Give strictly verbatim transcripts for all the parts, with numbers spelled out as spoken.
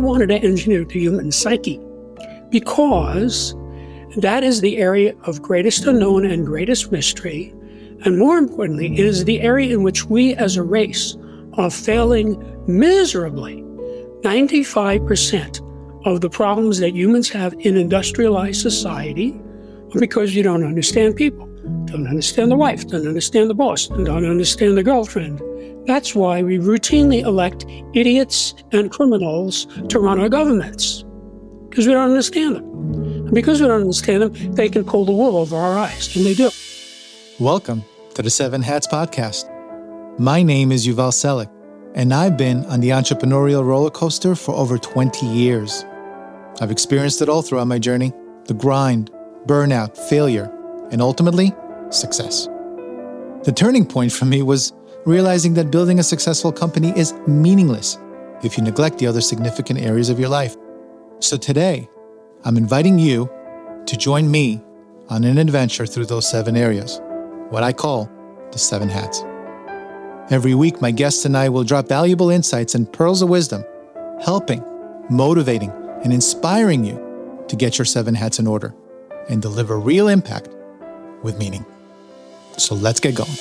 wanted to engineer the human psyche because that is the area of greatest unknown and greatest mystery. And more importantly, it is the area in which we as a race are failing miserably. ninety-five percent of the problems that humans have in industrialized society are because you don't understand people, don't understand the wife, don't understand the boss, and don't understand the girlfriend. That's why we routinely elect idiots and criminals to run our governments, because we don't understand them. And because we don't understand them, they can pull the wool over our eyes, and they do. Welcome to the Seven Hats Podcast. My name is Yuval Selik, and I've been on the entrepreneurial roller coaster for over twenty years. I've experienced it all throughout my journey: the grind, burnout, failure, and ultimately, success. The turning point for me was realizing that building a successful company is meaningless if you neglect the other significant areas of your life. So today, I'm inviting you to join me on an adventure through those seven areas, what I call the seven hats. Every week, my guests and I will drop valuable insights and pearls of wisdom, helping, motivating, and inspiring you to get your seven hats in order and deliver real impact with meaning. So let's get going.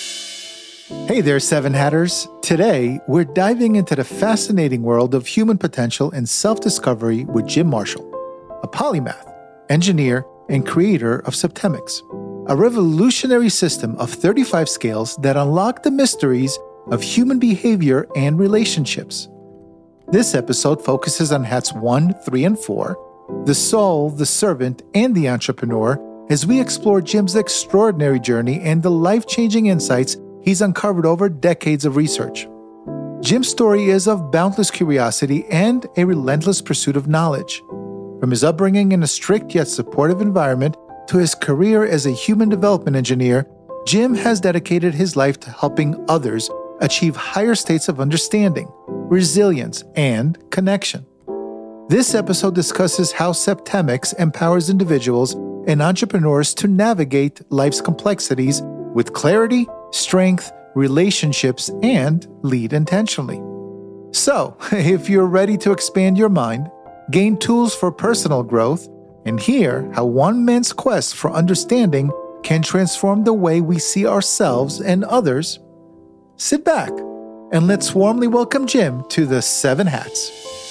Hey there, Seven Hatters. Today, we're diving into the fascinating world of human potential and self-discovery with Jim Marshall, a polymath, engineer, and creator of Septemics, a revolutionary system of thirty-five scales that unlock the mysteries of human behavior and relationships. This episode focuses on hats one, three, and four, the soul, the servant, and the entrepreneur, as we explore Jim's extraordinary journey and the life-changing insights he's uncovered over decades of research. Jim's story is of boundless curiosity and a relentless pursuit of knowledge. From his upbringing in a strict yet supportive environment to his career as a human development engineer, Jim has dedicated his life to helping others achieve higher states of understanding, resilience, and connection. This episode discusses how Septemics empowers individuals and entrepreneurs to navigate life's complexities with clarity, strength, relationships, and lead intentionally. So, if you're ready to expand your mind, gain tools for personal growth, and hear how one man's quest for understanding can transform the way we see ourselves and others, sit back and let's warmly welcome Jim to the Seven Hats.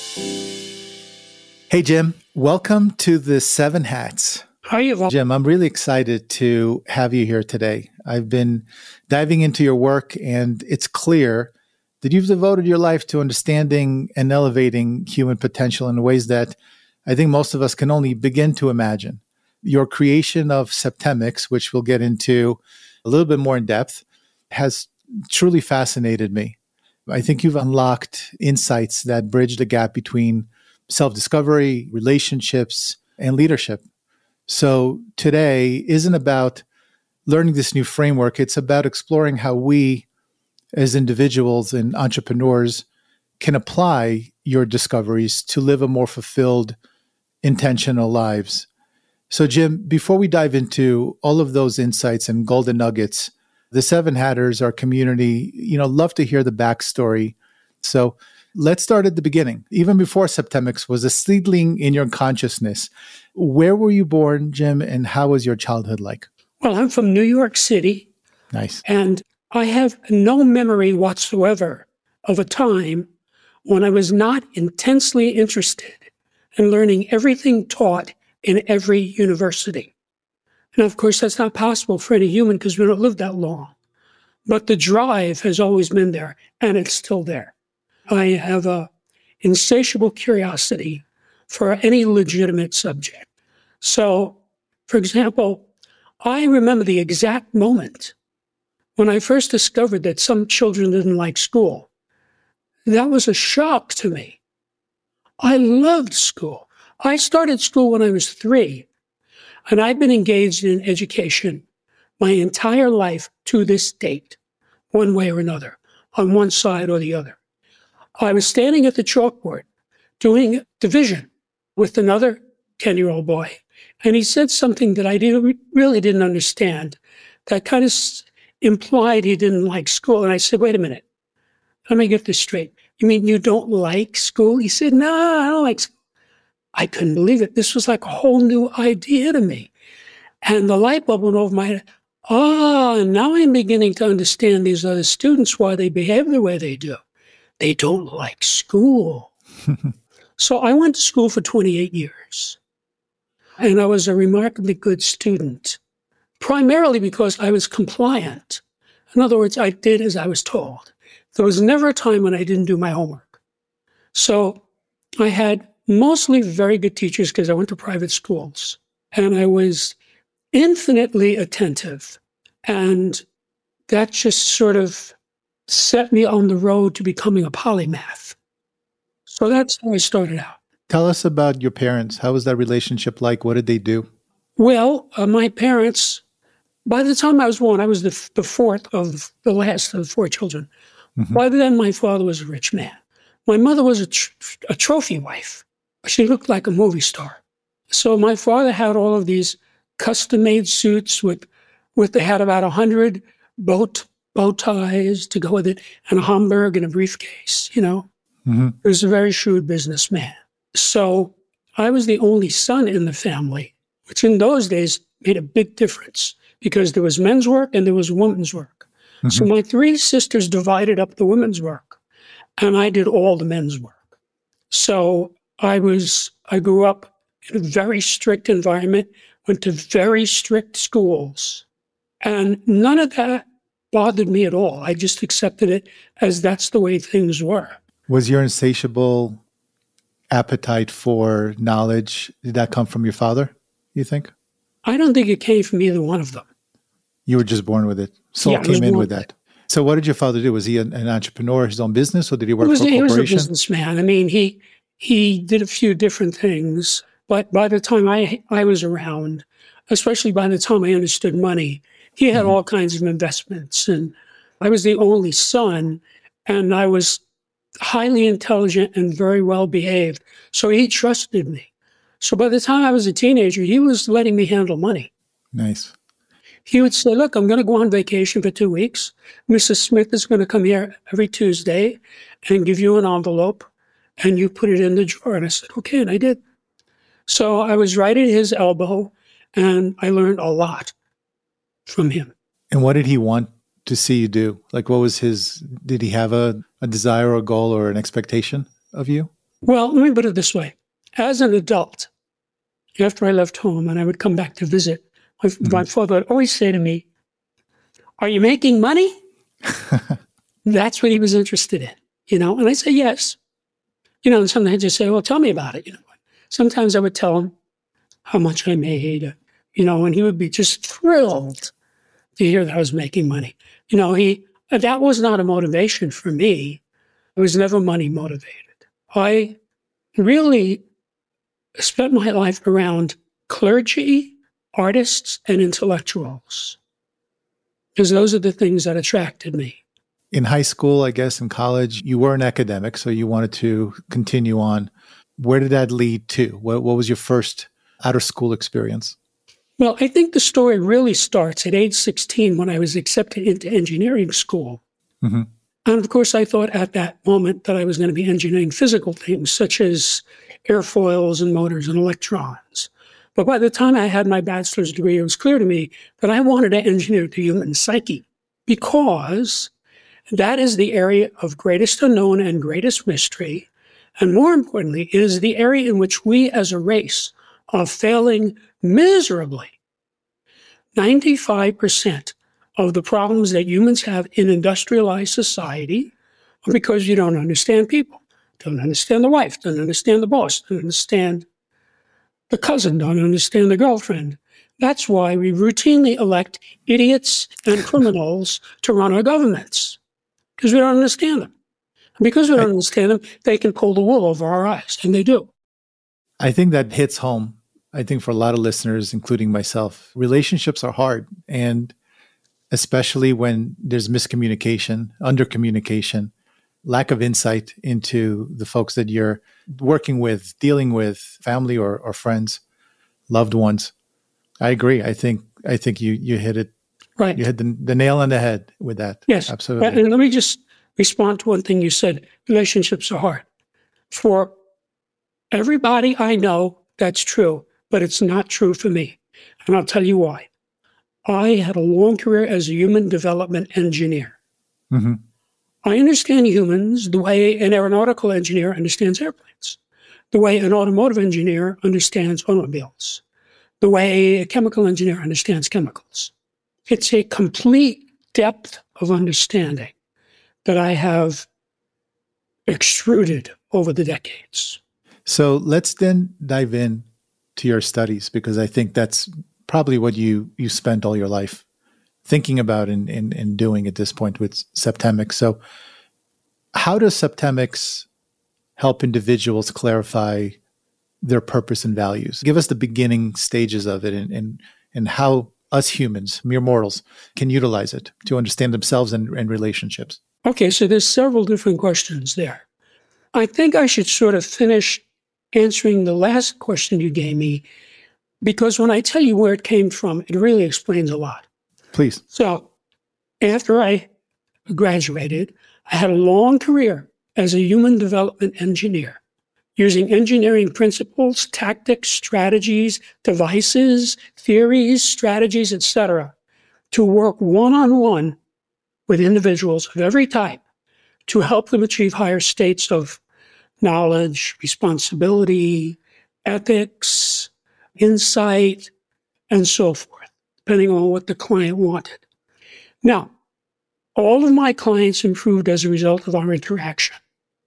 Hey, Jim, welcome to the Seven Hats. Hi, Yuval. Jim, I'm really excited to have you here today. I've been diving into your work, and it's clear that you've devoted your life to understanding and elevating human potential in ways that I think most of us can only begin to imagine. Your creation of Septemics, which we'll get into a little bit more in depth, has truly fascinated me. I think you've unlocked insights that bridge the gap between self-discovery, relationships, and leadership. So today isn't about learning this new framework. It's about exploring how we, as individuals and entrepreneurs, can apply your discoveries to live a more fulfilled, intentional lives. So, Jim, before we dive into all of those insights and golden nuggets, the Seven Hatters, our community, you know, love to hear the backstory. So let's start at the beginning. Even before Septemics was a seedling in your consciousness, where were you born, Jim, and how was your childhood like? Well, I'm from New York City. Nice. And I have no memory whatsoever of a time when I was not intensely interested in learning everything taught in every university. And of course, that's not possible for any human because we don't live that long. But the drive has always been there, and it's still there. I have a insatiable curiosity for any legitimate subject. So, for example, I remember the exact moment when I first discovered that some children didn't like school. That was a shock to me. I loved school. I started school when I was three, and I've been engaged in education my entire life to this date, one way or another, on one side or the other. I was standing at the chalkboard doing division with another ten-year-old boy, and he said something that I didn't, really didn't understand, that kind of implied he didn't like school. And I said, wait a minute, let me get this straight. You mean you don't like school? He said, no, I don't like school. I couldn't believe it. This was like a whole new idea to me. And the light bulb went over my head. Oh, and now I'm beginning to understand these other students, why they behave the way they do. They don't like school. So I went to school for twenty-eight years. And I was a remarkably good student, primarily because I was compliant. In other words, I did as I was told. There was never a time when I didn't do my homework. So I had mostly very good teachers because I went to private schools. And I was infinitely attentive. And that just sort of set me on the road to becoming a polymath. So that's how I started out. Tell us about your parents. How was that relationship like? What did they do? Well, uh, my parents, by the time I was born, I was the, the fourth of the last of the four children. Mm-hmm. By then, my father was a rich man. My mother was a, tr- a trophy wife. She looked like a movie star. So my father had all of these custom-made suits with, with they had about a hundred bow, bow ties to go with it, and a Homburg and a briefcase, you know. Mm-hmm. He was a very shrewd businessman. So I was the only son in the family, which in those days made a big difference because there was men's work and there was women's work. Mm-hmm. So my three sisters divided up the women's work, and I did all the men's work. So I was, I grew up in a very strict environment, went to very strict schools, and none of that bothered me at all. I just accepted it as that's the way things were. Was your insatiable appetite for knowledge, did that come from your father, you think? I don't think it came from either one of them. You were just born with it. Soul yeah, came in with that. So what did your father do? Was he an, an entrepreneur, his own business, or did he work was, for a corporation? He was a businessman. I mean, he he did a few different things, but by the time I, I was around, especially by the time I understood money, he had mm-hmm. all kinds of investments. And I was the only son, and I was highly intelligent and very well behaved. So he trusted me. So by the time I was a teenager, he was letting me handle money. Nice. He would say, look, I'm going to go on vacation for two weeks. Missus Smith is going to come here every Tuesday and give you an envelope, and you put it in the drawer. And I said, okay, and I did. So I was right at his elbow, and I learned a lot from him. And what did he want to see you do? Like, what was his, did he have a, a desire or a goal or an expectation of you? Well, let me put it this way. As an adult, after I left home and I would come back to visit, my, mm-hmm. my father would always say to me, are you making money? That's what he was interested in, you know? And I say, yes. You know, and sometimes he'd say, well, tell me about it. You know, sometimes I would tell him how much I made, you know, and he would be just thrilled to hear that I was making money. You know, he, that was not a motivation for me. I was never money motivated. I really spent my life around clergy, artists, and intellectuals, because those are the things that attracted me. In high school, I guess, in college, you were an academic, so you wanted to continue on. Where did that lead to? What, what was your first out-of-school experience? Well, I think the story really starts at age sixteen when I was accepted into engineering school. Mm-hmm. And of course, I thought at that moment that I was going to be engineering physical things such as airfoils and motors and electrons. But by the time I had my bachelor's degree, it was clear to me that I wanted to engineer the human psyche, because that is the area of greatest unknown and greatest mystery. And more importantly, it is the area in which we as a race are failing miserably. ninety-five percent of the problems that humans have in industrialized society are because you don't understand people, don't understand the wife, don't understand the boss, don't understand the cousin, don't understand the girlfriend. That's why we routinely elect idiots and criminals to run our governments, because we don't understand them. And because we don't I, understand them, they can pull the wool over our eyes, and they do. I think that hits home. I think for a lot of listeners, including myself, relationships are hard. And especially when there's miscommunication, undercommunication, lack of insight into the folks that you're working with, dealing with, family or, or friends, loved ones. I agree. I think I think you you hit it right. You hit the, the nail on the head with that. Yes, absolutely. And let me just respond to one thing you said. Relationships are hard. For everybody I know, that's true, but it's not true for me. And I'll tell you why. I had a long career as a human development engineer. Mm-hmm. I understand humans the way an aeronautical engineer understands airplanes, the way an automotive engineer understands automobiles, the way a chemical engineer understands chemicals. It's a complete depth of understanding that I have extruded over the decades. So let's then dive in to your studies, because I think that's probably what you you spent all your life thinking about and, and, and doing at this point with Septemics. So how does Septemics help individuals clarify their purpose and values? Give us the beginning stages of it and, and, and how us humans, mere mortals, can utilize it to understand themselves and, and relationships. Okay, so there's several different questions there. I think I should sort of finish answering the last question you gave me, because when I tell you where it came from, it really explains a lot. Please. So after I graduated, I had a long career as a human development engineer, using engineering principles, tactics, strategies, devices, theories, strategies, et cetera, to work one-on-one with individuals of every type to help them achieve higher states of knowledge, responsibility, ethics, insight, and so forth, depending on what the client wanted. Now, all of my clients improved as a result of our interaction.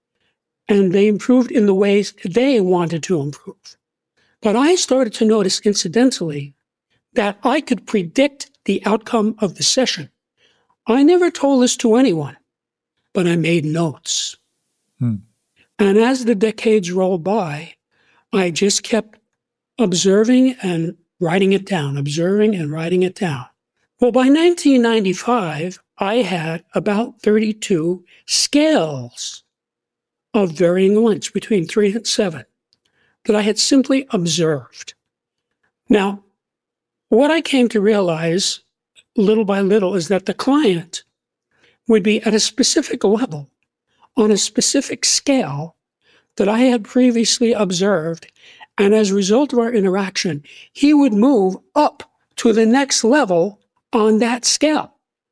And they improved in the ways they wanted to improve. But I started to notice, incidentally, that I could predict the outcome of the session. I never told this to anyone, but I made notes. Hmm. And as the decades rolled by, I just kept observing and writing it down, observing and writing it down. Well, by nineteen ninety-five, I had about thirty-two scales of varying lengths between three and seven that I had simply observed. Now, what I came to realize little by little is that the client would be at a specific level on a specific scale that I had previously observed. And as a result of our interaction, he would move up to the next level on that scale.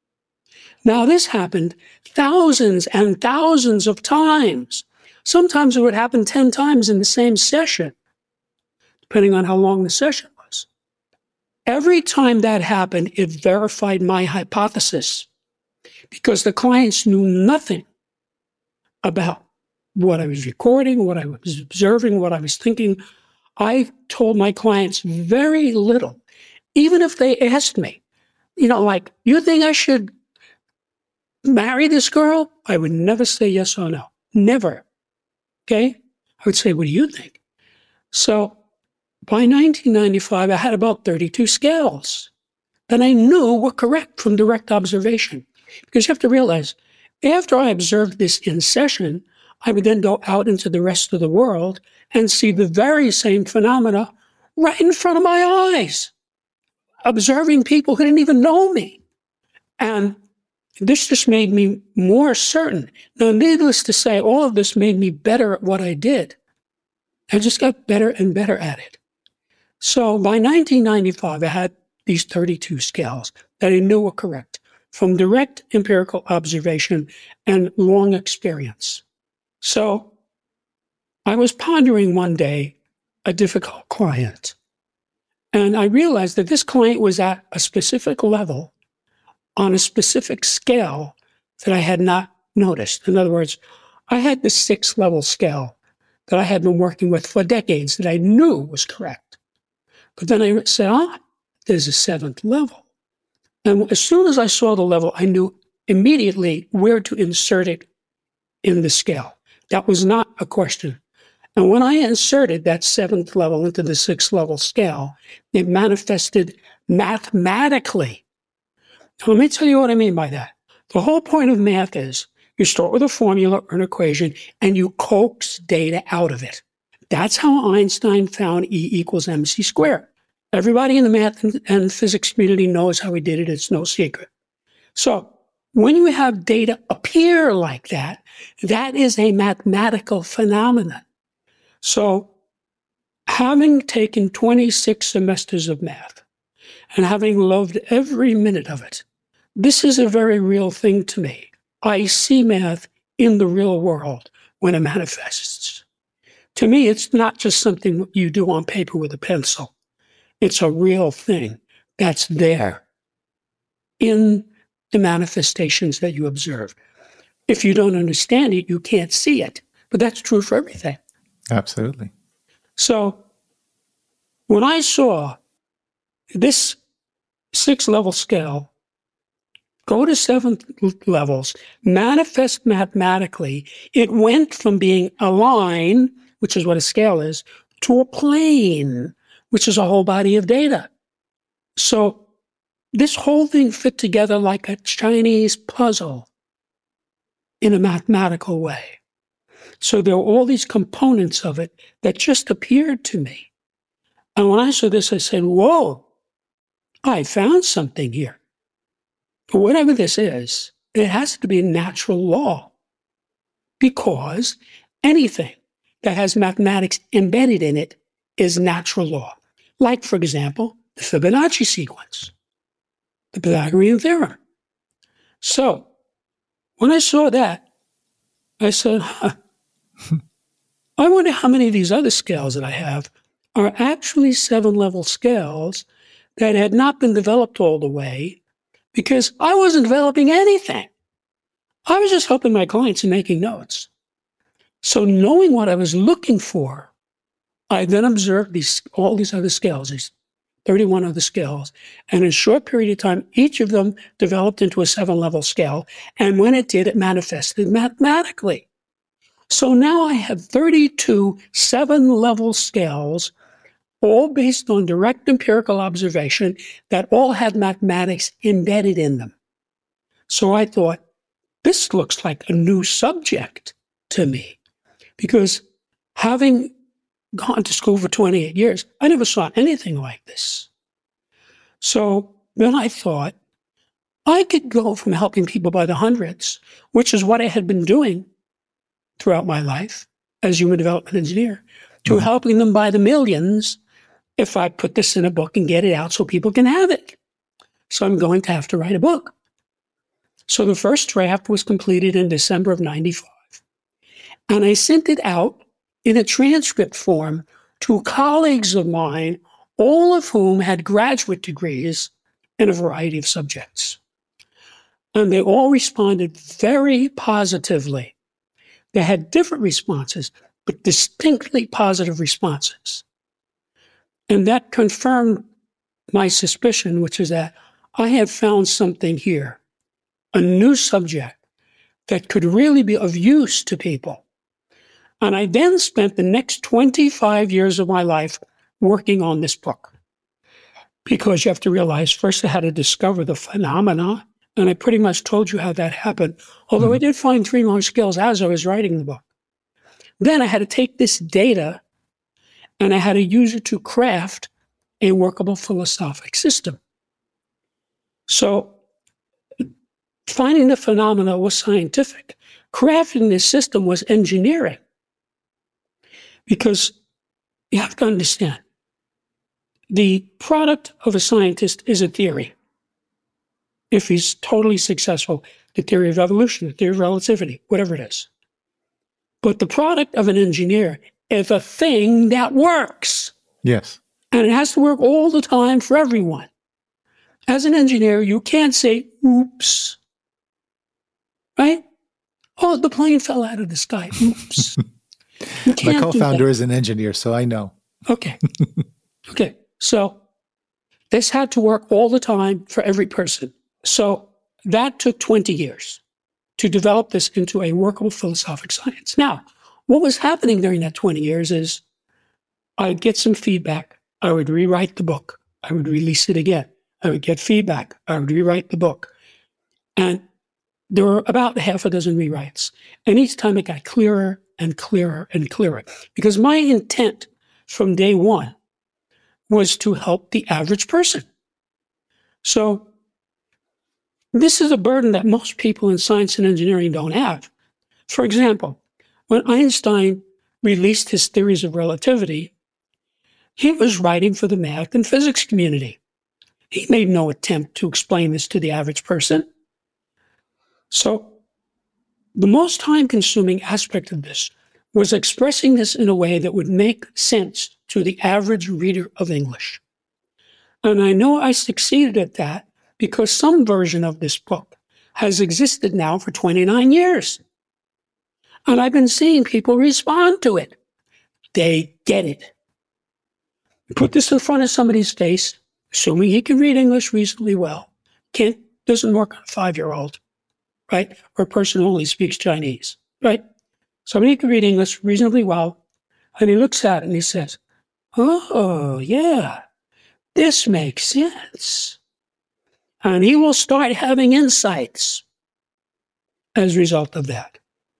Now, this happened thousands and thousands of times. Sometimes it would happen ten times in the same session, depending on how long the session was. Every time that happened, it verified my hypothesis, because the clients knew nothing about what I was recording, what I was observing, what I was thinking. I told my clients very little, even if they asked me, you know, like, you think I should marry this girl? I would never say yes or no. Never. Okay? I would say, what do you think? So by nineteen ninety-five, I had about thirty-two scales that I knew were correct from direct observation. Because you have to realize, after I observed this in session, I would then go out into the rest of the world and see the very same phenomena right in front of my eyes, observing people who didn't even know me. And this just made me more certain. Now, needless to say, all of this made me better at what I did. I just got better and better at it. So by nineteen ninety-five, I had these thirty-two scales that I knew were correct from direct empirical observation and long experience. So I was pondering one day a difficult client, and I realized that this client was at a specific level on a specific scale that I had not noticed. In other words, I had the sixth level scale that I had been working with for decades that I knew was correct. But then I said, ah, there's a seventh level. And as soon as I saw the level, I knew immediately where to insert it in the scale. That was not a question. And when I inserted that seventh level into the sixth level scale, it manifested mathematically. Now, let me tell you what I mean by that. The whole point of math is you start with a formula or an equation and you coax data out of it. That's how Einstein found E equals mc squared. Everybody in the math and, and physics community knows how he did it. It's no secret. So when you have data appear like that, that is a mathematical phenomenon. So having taken twenty-six semesters of math and having loved every minute of it, this is a very real thing to me. I see math in the real world when it manifests. To me, it's not just something you do on paper with a pencil. It's a real thing that's there in the manifestations that you observe. If you don't understand it, you can't see it. But that's true for everything. Absolutely. So when I saw this six-level scale go to seven levels, manifest mathematically, it went from being a line, which is what a scale is, to a plane, which is a whole body of data. So this whole thing fit together like a Chinese puzzle in a mathematical way. So there were all these components of it that just appeared to me. And when I saw this, I said, whoa, I found something here. Whatever this is, it has to be a natural law, because anything that has mathematics embedded in it is natural law. Like, for example, the Fibonacci sequence, the Pythagorean theorem. So when I saw that, I said, huh, I wonder how many of these other scales that I have are actually seven-level scales that had not been developed all the way, because I wasn't developing anything. I was just helping my clients and making notes. So knowing what I was looking for, I then observed these all these other scales, these thirty-one other scales, and in a short period of time, each of them developed into a seven-level scale, and when it did, it manifested mathematically. So now I have thirty-two seven-level scales, all based on direct empirical observation, that all had mathematics embedded in them. So I thought, this looks like a new subject to me, because having gone to school for twenty-eight years, I never saw anything like this. So then I thought, I could go from helping people by the hundreds, which is what I had been doing throughout my life as human development engineer, to mm-hmm. helping them by the millions if I put this in a book and get it out so people can have it. So I'm going to have to write a book. So the first draft was completed in December of ninety-five. And I sent it out in a transcript form to colleagues of mine, all of whom had graduate degrees in a variety of subjects. And they all responded very positively. They had different responses, but distinctly positive responses. And that confirmed my suspicion, which is that I had found something here, a new subject that could really be of use to people. And I then spent the next twenty-five years of my life working on this book. Because you have to realize, first I had to discover the phenomena, and I pretty much told you how that happened, although mm-hmm. I did find three more skills as I was writing the book. Then I had to take this data and I had to use it to craft a workable philosophic system. So finding the phenomena was scientific. Crafting this system was engineering. Because you have to understand, the product of a scientist is a theory. If he's totally successful, the theory of evolution, the theory of relativity, whatever it is. But the product of an engineer is a thing that works. Yes. And it has to work all the time for everyone. As an engineer, you can't say, oops. Right? Oh, the plane fell out of the sky. Oops. My co-founder is an engineer, so I know. Okay. Okay. So this had to work all the time for every person. So that took twenty years to develop this into a workable philosophic science. Now, what was happening during that twenty years is I'd get some feedback. I would rewrite the book. I would release it again. I would get feedback. I would rewrite the book. And there were about half a dozen rewrites. And each time it got clearer and clearer and clearer. Because my intent from day one was to help the average person. So This is a burden that most people in science and engineering don't have. For example, when Einstein released his theories of relativity, he was writing for the math and physics community. He made no attempt to explain this to the average person. So the most time-consuming aspect of this was expressing this in a way that would make sense to the average reader of English. And I know I succeeded at that because some version of this book has existed now for twenty-nine years. And I've been seeing people respond to it. They get it. Put this in front of somebody's face, assuming he can read English reasonably well. Can't, doesn't work on a five-year-old, right? Or a person who only speaks Chinese, right? Somebody who can read English reasonably well, and he looks at it and he says, oh, yeah, this makes sense. And he will start having insights as a result of that.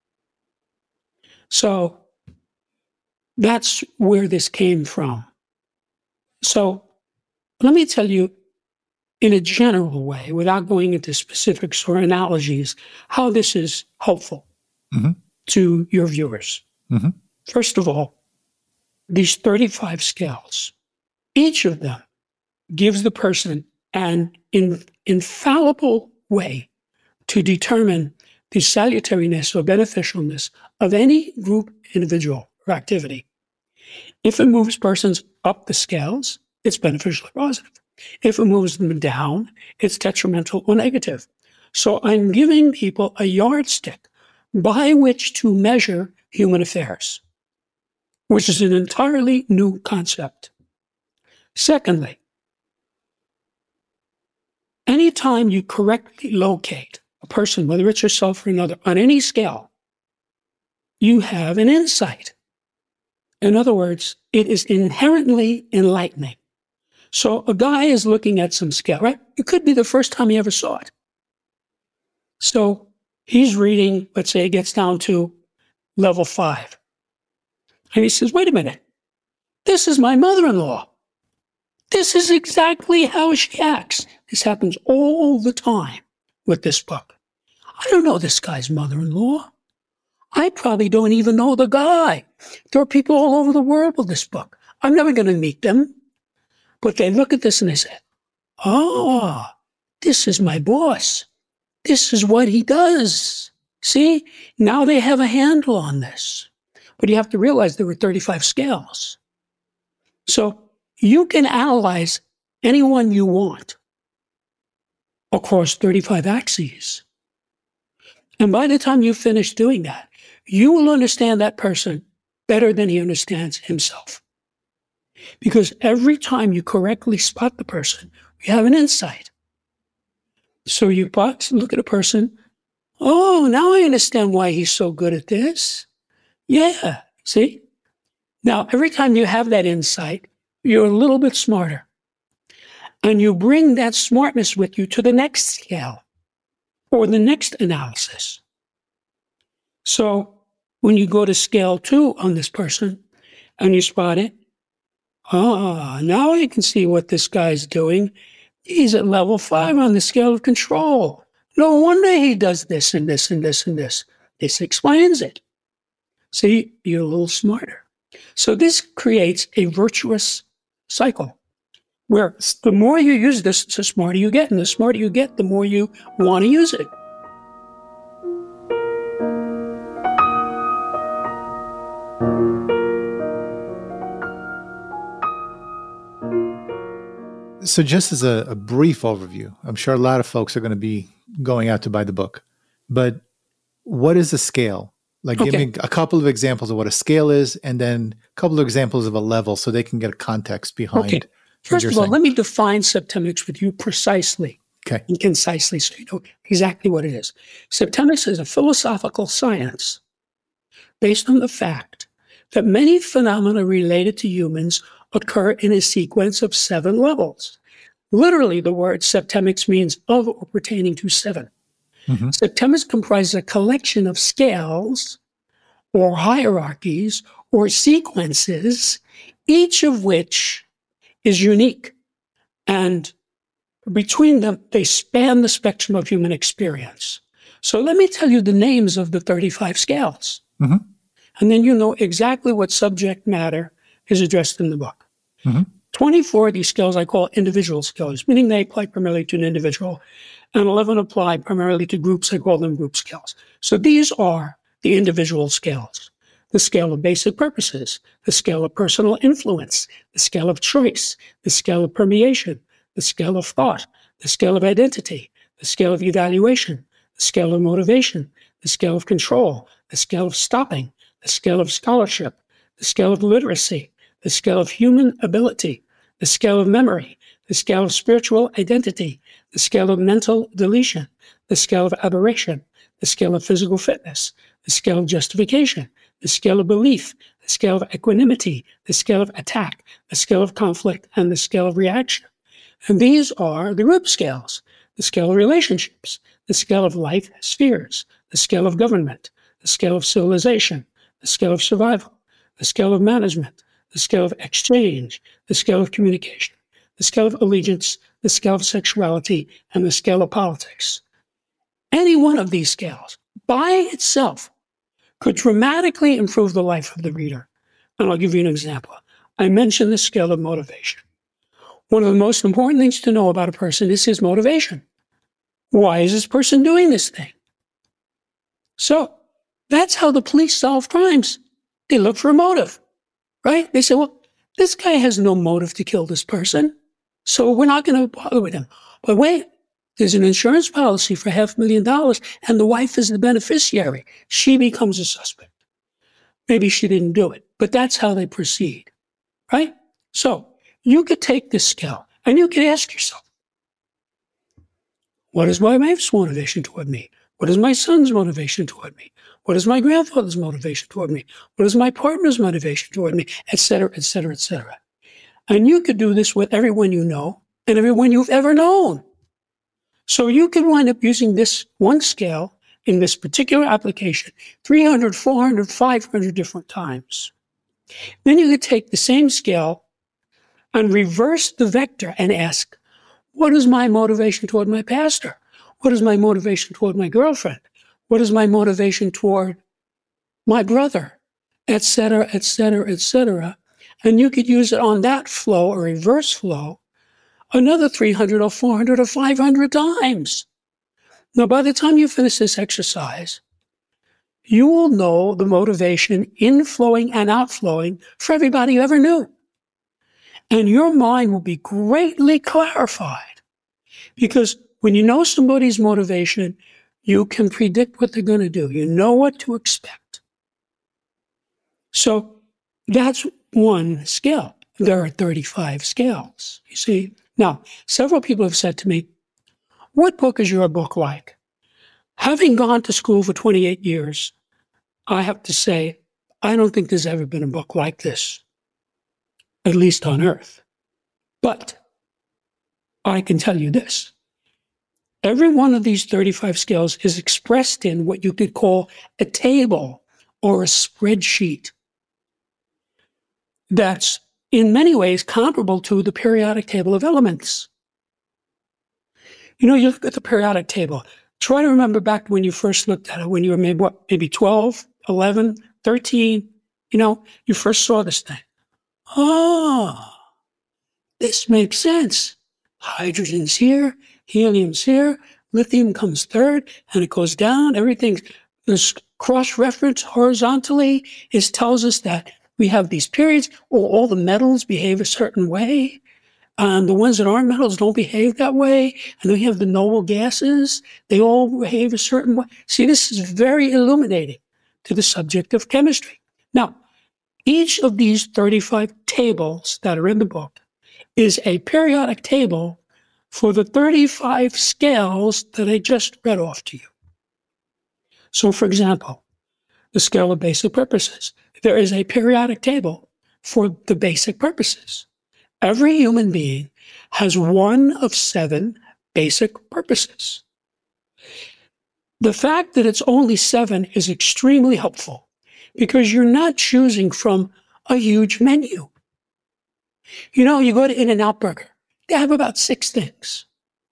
So that's where this came from. So let me tell you in a general way, without going into specifics or analogies, how this is helpful mm-hmm. to your viewers. Mm-hmm. First of all, these thirty-five scales, each of them gives the person an in, infallible way to determine the salutariness or beneficialness of any group, individual, or activity. If it moves persons up the scales, it's beneficial or positive. If it moves them down, it's detrimental or negative. So I'm giving people a yardstick by which to measure human affairs, which is an entirely new concept. Secondly, anytime you correctly locate a person, whether it's yourself or another, on any scale, you have an insight. In other words, it is inherently enlightening. So a guy is looking at some scale, right? It could be the first time he ever saw it. So he's reading, let's say it gets down to level five. And he says, wait a minute, this is my mother-in-law. This is exactly how she acts. This happens all the time with this book. I don't know this guy's mother-in-law. I probably don't even know the guy. There are people all over the world with this book. I'm never going to meet them. But they look at this and they say, oh, this is my boss. This is what he does. See, now they have a handle on this. But you have to realize there were thirty-five scales. So you can analyze anyone you want across thirty-five axes. And by the time you finish doing that, you will understand that person better than he understands himself. Because every time you correctly spot the person, you have an insight. So you look at a person, oh, now I understand why he's so good at this. Yeah, see? Now, every time you have that insight, you're a little bit smarter. And you bring that smartness with you to the next scale or the next analysis. So when you go to scale two on this person and you spot it, ah, now I can see what this guy's doing. He's at level five on the scale of control. No wonder he does this and this and this and this. This explains it. See, you're a little smarter. So this creates a virtuous cycle where the more you use this, the smarter you get. And the smarter you get, the more you want to use it. So just as a, a brief overview, I'm sure a lot of folks are going to be going out to buy the book, but what is a scale? Like okay. Give me a couple of examples of what a scale is, and then a couple of examples of a level so they can get a context behind. Okay. First of all, saying. Let me define septemics with you precisely okay. and concisely so you know exactly what it is. Septemics is a philosophical science based on the fact that many phenomena related to humans occur in a sequence of seven levels. Literally, the word septemics means of or pertaining to seven. Mm-hmm. Septemics comprises a collection of scales or hierarchies or sequences, each of which is unique and between them, they span the spectrum of human experience. So let me tell you the names of the thirty-five scales. Mm-hmm. And then you know exactly what subject matter is addressed in the book. Mm-hmm. twenty-four of these scales I call individual scales, meaning they apply primarily to an individual, and eleven apply primarily to groups. I call them group scales. So these are the individual scales: the scale of basic purposes, the scale of personal influence, the scale of choice, the scale of permeation, the scale of thought, the scale of identity, the scale of evaluation, the scale of motivation, the scale of control, the scale of stopping, the scale of scholarship, the scale of literacy, the scale of human ability, the scale of memory, the scale of spiritual identity, the scale of mental deletion, the scale of aberration, the scale of physical fitness, the scale of justification, the scale of belief, the scale of equanimity, the scale of attack, the scale of conflict, and the scale of reaction. And these are the group scales: the scale of relationships, the scale of life spheres, the scale of government, the scale of civilization, the scale of survival, the scale of management, the scale of exchange, the scale of communication, the scale of allegiance, the scale of sexuality, and the scale of politics. Any one of these scales by itself could dramatically improve the life of the reader. And I'll give you an example. I mentioned the scale of motivation. One of the most important things to know about a person is his motivation. Why is this person doing this thing? So that's how the police solve crimes. They look for a motive, right? They say, well, this guy has no motive to kill this person, so we're not going to bother with him. But wait, there's an insurance policy for half a million dollars, and the wife is the beneficiary. She becomes a suspect. Maybe she didn't do it, but that's how they proceed, right? So you could take this scale, and you could ask yourself, what is my wife's motivation toward me? What is my son's motivation toward me? What is my grandfather's motivation toward me? What is my partner's motivation toward me? Et cetera, et cetera, et cetera. And you could do this with everyone you know and everyone you've ever known. So you could wind up using this one scale in this particular application three hundred, four hundred, five hundred different times. Then you could take the same scale and reverse the vector and ask, what is my motivation toward my pastor? What is my motivation toward my girlfriend? What is my motivation toward my brother? Et cetera, et cetera, et cetera. And you could use it on that flow or reverse flow another three hundred or four hundred or five hundred times. Now, by the time you finish this exercise, you will know the motivation inflowing and outflowing for everybody you ever knew. And your mind will be greatly clarified, because when you know somebody's motivation, you can predict what they're going to do. You know what to expect. So that's one scale. There are thirty-five scales, you see. Now, several people have said to me, what book is your book like? Having gone to school for twenty-eight years, I have to say, I don't think there's ever been a book like this, at least on earth. But I can tell you this. Every one of these thirty-five scales is expressed in what you could call a table or a spreadsheet that's in many ways comparable to the periodic table of elements. You know, you look at the periodic table. Try to remember back when you first looked at it, when you were maybe, what, maybe twelve, eleven, thirteen, you know, you first saw this thing. Oh, this makes sense. Hydrogen's here, helium's here, lithium comes third, and it goes down. Everything, this cross-reference horizontally, is tells us that we have these periods, or all the metals behave a certain way, and the ones that aren't metals don't behave that way. And then we have the noble gases. They all behave a certain way. See, this is very illuminating to the subject of chemistry. Now, each of these thirty-five tables that are in the book is a periodic table for the thirty-five scales that I just read off to you. So, for example, the scale of basic purposes. There is a periodic table for the basic purposes. Every human being has one of seven basic purposes. The fact that it's only seven is extremely helpful, because you're not choosing from a huge menu. You know, you go to In-N-Out Burger, they have about six things.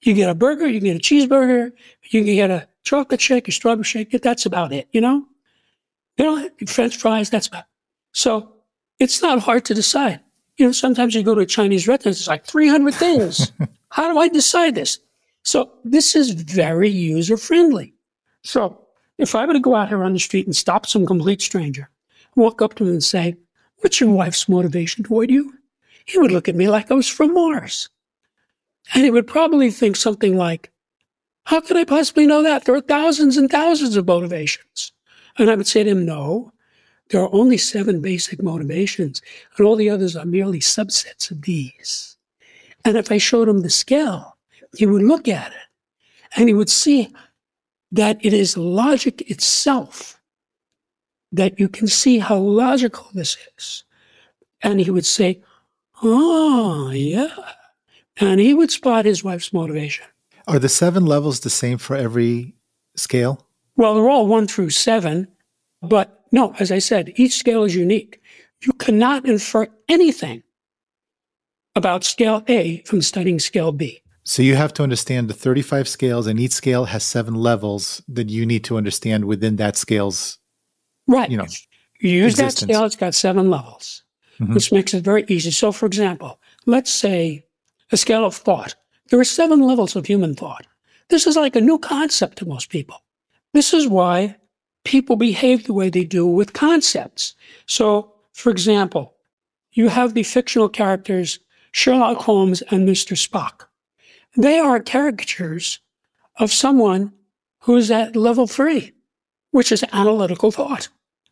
You get a burger, you get a cheeseburger, you can get a chocolate shake, a strawberry shake. That's about it, you know? You know, French fries, that's about it. So it's not hard to decide. You know, sometimes you go to a Chinese restaurant, it's like three hundred things. How do I decide this? So this is very user-friendly. So if I were to go out here on the street and stop some complete stranger, walk up to him and say, what's your wife's motivation toward you? He would look at me like I was from Mars. And he would probably think something like, how could I possibly know that? There are thousands and thousands of motivations. And I would say to him, no, there are only seven basic motivations, and all the others are merely subsets of these. And if I showed him the scale, he would look at it, and he would see that it is logic itself, that you can see how logical this is. And he would say, oh, yeah. And he would spot his wife's motivation. Are the seven levels the same for every scale? Well, they're all one through seven, but no, as I said, each scale is unique. You cannot infer anything about scale A from studying scale B. So you have to understand the thirty-five scales, and each scale has seven levels that you need to understand within that scale's, right. you know, you use existence. That scale, it's got seven levels, mm-hmm. which makes it very easy. So, for example, let's say a scale of thought. There are seven levels of human thought. This is like a new concept to most people. This is why people behave the way they do with concepts. So, for example, you have the fictional characters Sherlock Holmes and Mister Spock. They are caricatures of someone who is at level three, which is analytical thought.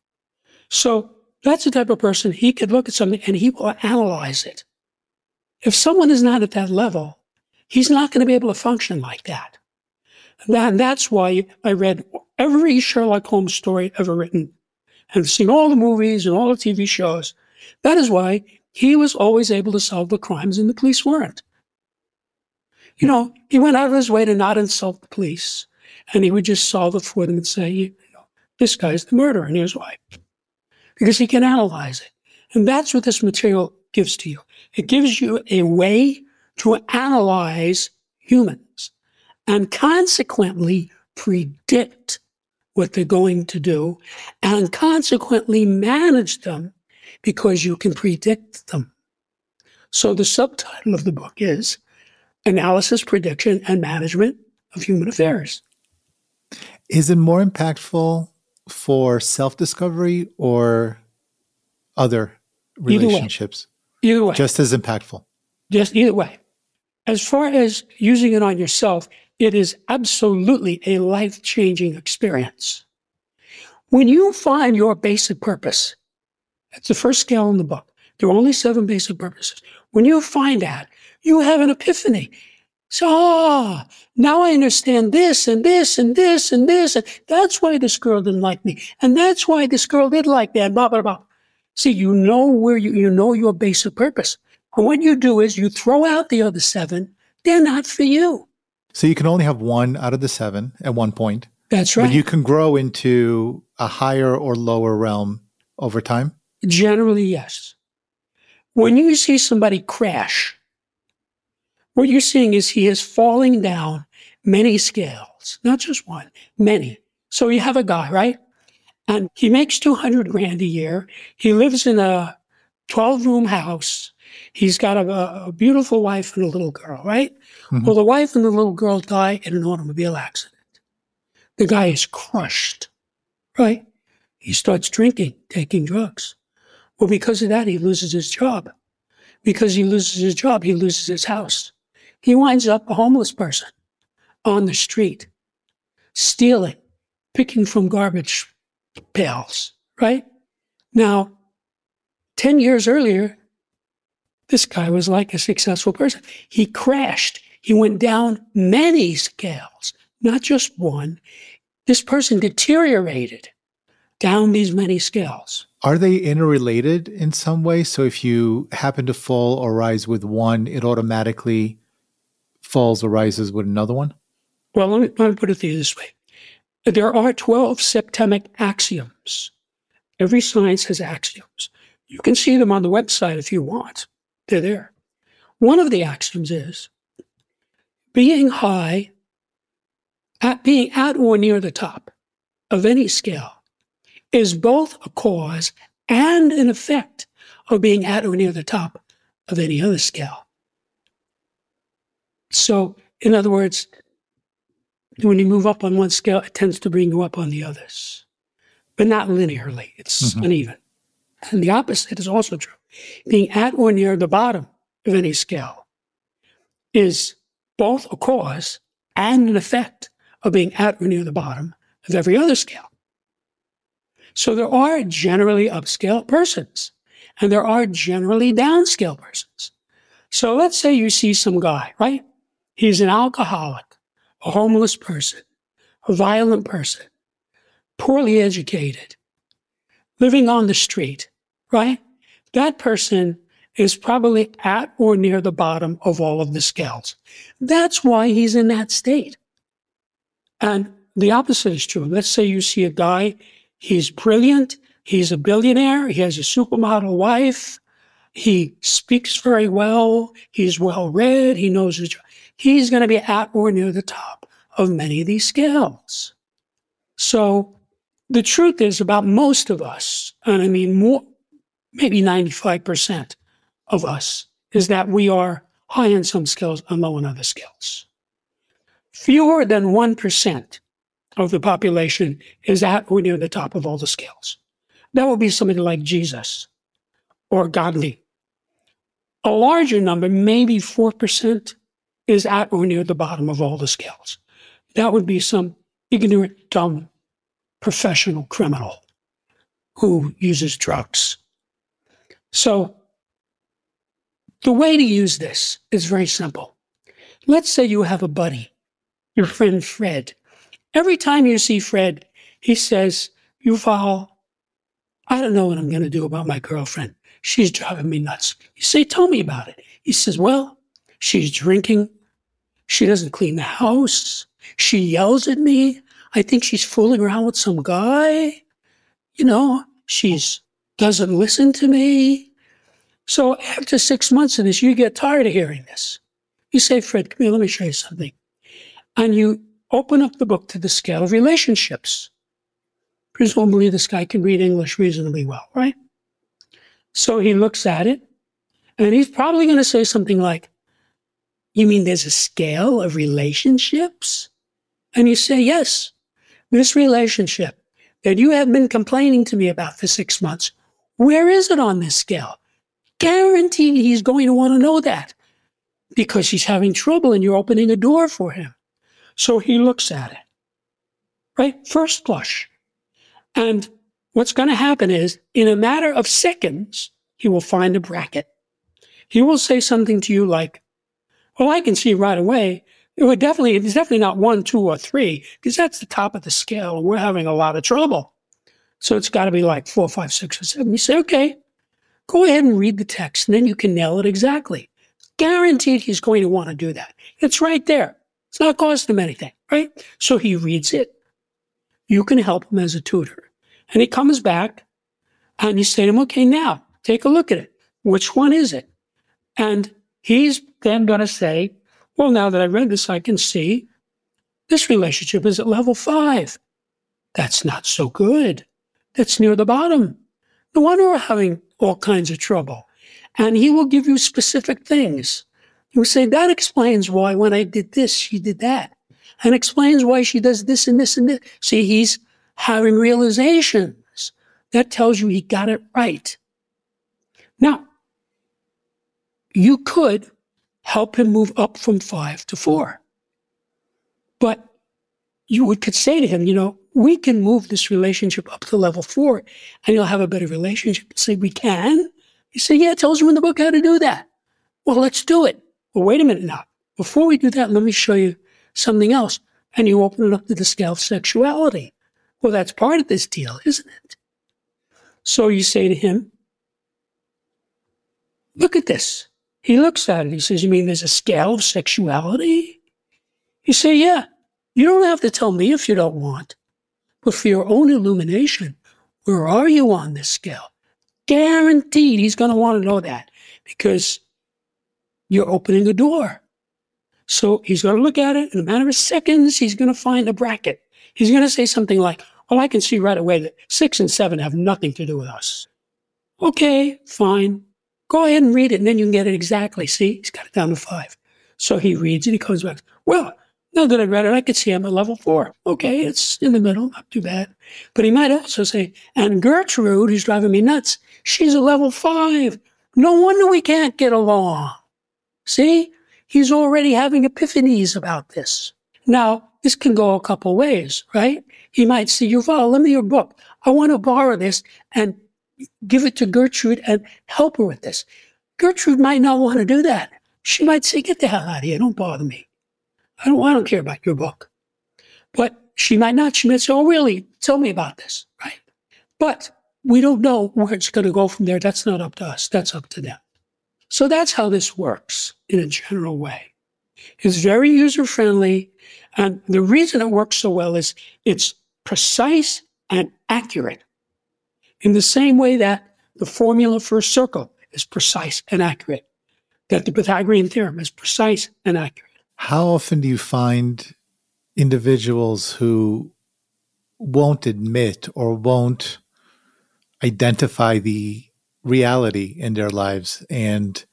So that's the type of person, he could look at something and he will analyze it. If someone is not at that level, he's not going to be able to function like that. And that's why I read every Sherlock Holmes story ever written and seen all the movies and all the T V shows. That is why he was always able to solve the crimes and the police weren't. You know, he went out of his way to not insult the police, and he would just solve it for them and say, you know, this guy's the murderer, and here's why. Because he can analyze it. And that's what this material gives to you. It gives you a way to analyze humans and consequently predict what they're going to do and consequently manage them because you can predict them. So the subtitle of the book is Analysis, Prediction, and Management of Human Affairs. Is it more impactful for self-discovery or other relationships? Either way. Either way. Just as impactful? Just either way. As far as using it on yourself, it is absolutely a life-changing experience. When you find your basic purpose, that's the first scale in the book. There are only seven basic purposes. When you find that, you have an epiphany. So, ah, now I understand this and this and this and this. And that's why this girl didn't like me. And that's why this girl did like that, blah, blah, blah. See, you know where you, you know your basic purpose. And what you do is you throw out the other seven. They're not for you. So you can only have one out of the seven at one point. That's right. But you can grow into a higher or lower realm over time? Generally, yes. When you see somebody crash, what you're seeing is he is falling down many scales, not just one, many. So you have a guy, right? And he makes two hundred grand a year. He lives in a twelve room house. He's got a, a beautiful wife and a little girl, right? Mm-hmm. Well, the wife and the little girl die in an automobile accident. The guy is crushed, right? He starts drinking, taking drugs. Well, because of that, he loses his job. Because he loses his job, he loses his house. He winds up a homeless person on the street, stealing, picking from garbage pails, right? Now, ten years earlier, this guy was like a successful person. He crashed. He went down many scales, not just one. This person deteriorated down these many scales. Are they interrelated in some way? So if you happen to fall or rise with one, it automatically falls or rises with another one? Well, let me, let me put it to you this way. There are twelve septemic axioms. Every science has axioms. You can see them on the website if you want. They're there. One of the axioms is, being high, at being at or near the top of any scale is both a cause and an effect of being at or near the top of any other scale. So, in other words, when you move up on one scale, it tends to bring you up on the others, but not linearly. It's mm-hmm. uneven. And the opposite is also true. Being at or near the bottom of any scale is both a cause and an effect of being at or near the bottom of every other scale. So there are generally upscale persons, and there are generally downscale persons. So let's say you see some guy, right? He's an alcoholic, a homeless person, a violent person, poorly educated, living on the street, right? That person is probably at or near the bottom of all of the scales. That's why he's in that state. And the opposite is true. Let's say you see a guy, he's brilliant, he's a billionaire, he has a supermodel wife, he speaks very well, he's well-read, he knows his job. He's going to be at or near the top of many of these scales. So the truth is about most of us, and I mean more, maybe ninety-five percent of us, is that we are high in some scales and low in other scales. Fewer than one percent of the population is at or near the top of all the scales. That would be somebody like Jesus or Gandhi. A larger number, maybe four percent, is at or near the bottom of all the scales. That would be some ignorant, dumb, professional criminal who uses drugs. So the way to use this is very simple. Let's say you have a buddy, your friend Fred. Every time you see Fred, he says, Yuval, I don't know what I'm going to do about my girlfriend. She's driving me nuts. You say, tell me about it. He says, well, she's drinking. She doesn't clean the house. She yells at me. I think she's fooling around with some guy. You know, she's doesn't listen to me. So after six months of this, you get tired of hearing this. You say, Fred, come here, let me show you something. And you open up the book to the scale of relationships. Presumably this guy can read English reasonably well, right? So he looks at it, and he's probably going to say something like, you mean there's a scale of relationships? And you say, yes, this relationship that you have been complaining to me about for six months, where is it on this scale? Guaranteed he's going to want to know that because he's having trouble and you're opening a door for him. So he looks at it, right? First blush. And what's going to happen is, in a matter of seconds, he will find a bracket. He will say something to you like, well, I can see right away, it would definitely, it's definitely not one, two, or three, because that's the top of the scale, and we're having a lot of trouble. So it's got to be like four, five, six, or seven. You say, okay, go ahead and read the text, and then you can nail it exactly. Guaranteed he's going to want to do that. It's right there. It's not costing him anything, right? So he reads it. You can help him as a tutor. And he comes back, and you say to him, okay, now, take a look at it. Which one is it? And he's then going to say, well, now that I read this, I can see this relationship is at level five. That's not so good. That's near the bottom. No wonder we're having all kinds of trouble. And he will give you specific things. He will say, that explains why when I did this, she did that. And explains why she does this and this and this. See, he's having realizations. That tells you he got it right. Now, you could help him move up from five to four. But you would could say to him, you know, we can move this relationship up to level four and you'll have a better relationship. You say, we can? You say, yeah, it tells you in the book how to do that. Well, let's do it. Well, wait a minute now. Before we do that, let me show you something else. And you open it up to the scale of sexuality. Well, that's part of this deal, isn't it? So you say to him, look at this. He looks at it. He says, you mean there's a scale of sexuality? You say, yeah. You don't have to tell me if you don't want. But for your own illumination, where are you on this scale? Guaranteed he's going to want to know that because you're opening a door. So he's going to look at it in a matter of seconds. He's going to find a bracket. He's going to say something like, well, I can see right away that six and seven have nothing to do with us. Okay, fine. Go ahead and read it, and then you can get it exactly. See, he's got it down to five. So he reads it. He comes back. Well, now that I read it, I could see I'm at level four. Okay, it's in the middle, not too bad. But he might also say, and Gertrude, who's driving me nuts, she's a level five. No wonder we can't get along. See, he's already having epiphanies about this. Now, this can go a couple ways, right? He might say, Yuval, lend me your book. I want to borrow this and give it to Gertrude and help her with this. Gertrude might not want to do that. She might say, get the hell out of here. Don't bother me. I don't, I don't care about your book. But she might not. She might say, oh, really? Tell me about this, right? But we don't know where it's going to go from there. That's not up to us. That's up to them. So that's how this works in a general way. It's very user-friendly. And the reason it works so well is it's precise and accurate in the same way that the formula for a circle is precise and accurate, that the Pythagorean theorem is precise and accurate. How often do you find individuals who won't admit or won't identify the reality in their lives and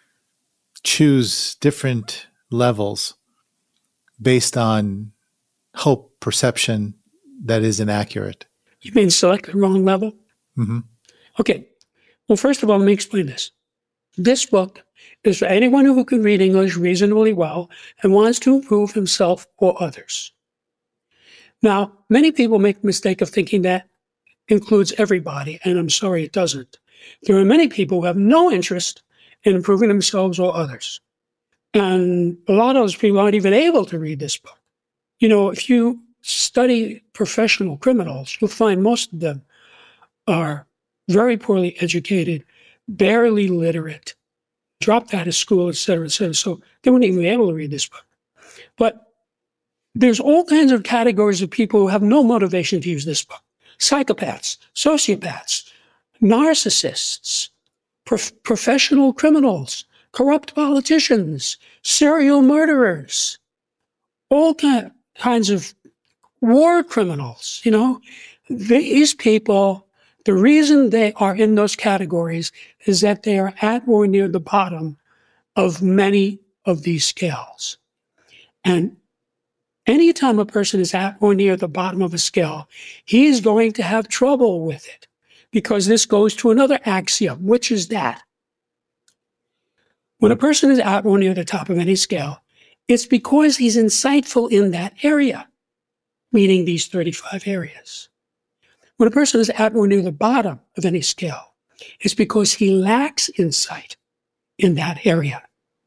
choose different levels based on hope perception that is inaccurate? You mean select the wrong level? Mm-hmm. Okay. Well, first of all, let me explain this. This book is for anyone who can read English reasonably well and wants to improve himself or others. Now, many people make the mistake of thinking that includes everybody, and I'm sorry it doesn't. There are many people who have no interest in improving themselves or others. And a lot of those people aren't even able to read this book. You know, if you study professional criminals, you'll find most of them are very poorly educated, barely literate, dropped out of school, et cetera, et cetera. So they wouldn't even be able to read this book. But there's all kinds of categories of people who have no motivation to use this book. Psychopaths, sociopaths, narcissists, prof- professional criminals, corrupt politicians, serial murderers, all kind, kinds of war criminals, you know. These people, the reason they are in those categories is that they are at or near the bottom of many of these scales. And anytime a person is at or near the bottom of a scale, he is going to have trouble with it, because this goes to another axiom, which is that when a person is at or near the top of any scale, it's because he's insightful in that area, meaning these thirty-five areas. When a person is at or near the bottom of any scale, it's because he lacks insight in that area.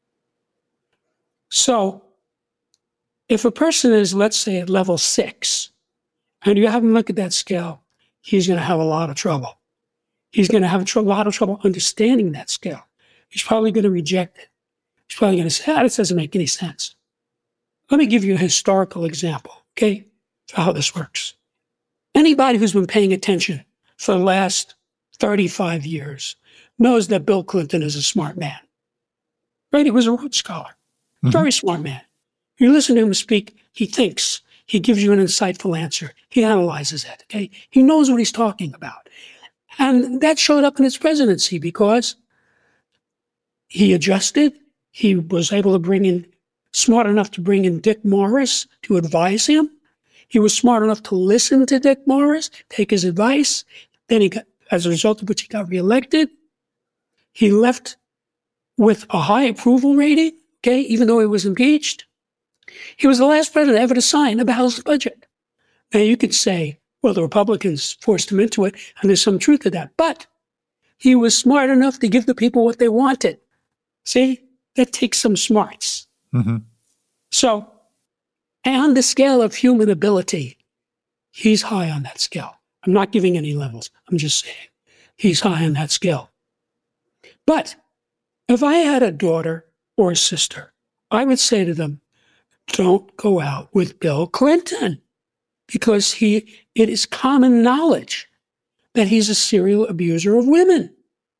So, if a person is, let's say, at level six, and you have him look at that scale, he's going to have a lot of trouble. He's going to have a tr- lot of trouble understanding that scale. He's probably going to reject it. He's probably going to say, ah, this doesn't make any sense. Let me give you a historical example, okay, for how this works. Anybody who's been paying attention for the last thirty-five years knows that Bill Clinton is a smart man. Right? He was a Rhodes Scholar. Mm-hmm. Very smart man. You listen to him speak, he thinks. He gives you an insightful answer. He analyzes it, okay? He knows what he's talking about. And that showed up in his presidency because he adjusted. He was able to bring in, smart enough to bring in Dick Morris to advise him. He was smart enough to listen to Dick Morris, take his advice. Then he got, as a result of which he got reelected. He left with a high approval rating, okay, even though he was impeached. He was the last president ever to sign a balanced budget. Now you could say, well, the Republicans forced him into it, and there's some truth to that. But he was smart enough to give the people what they wanted. See, that takes some smarts. Mm-hmm. So, on the scale of human ability, he's high on that scale. I'm not giving any levels. I'm just saying he's high on that scale. But if I had a daughter or a sister, I would say to them, don't go out with Bill Clinton, because he, it is common knowledge that he's a serial abuser of women.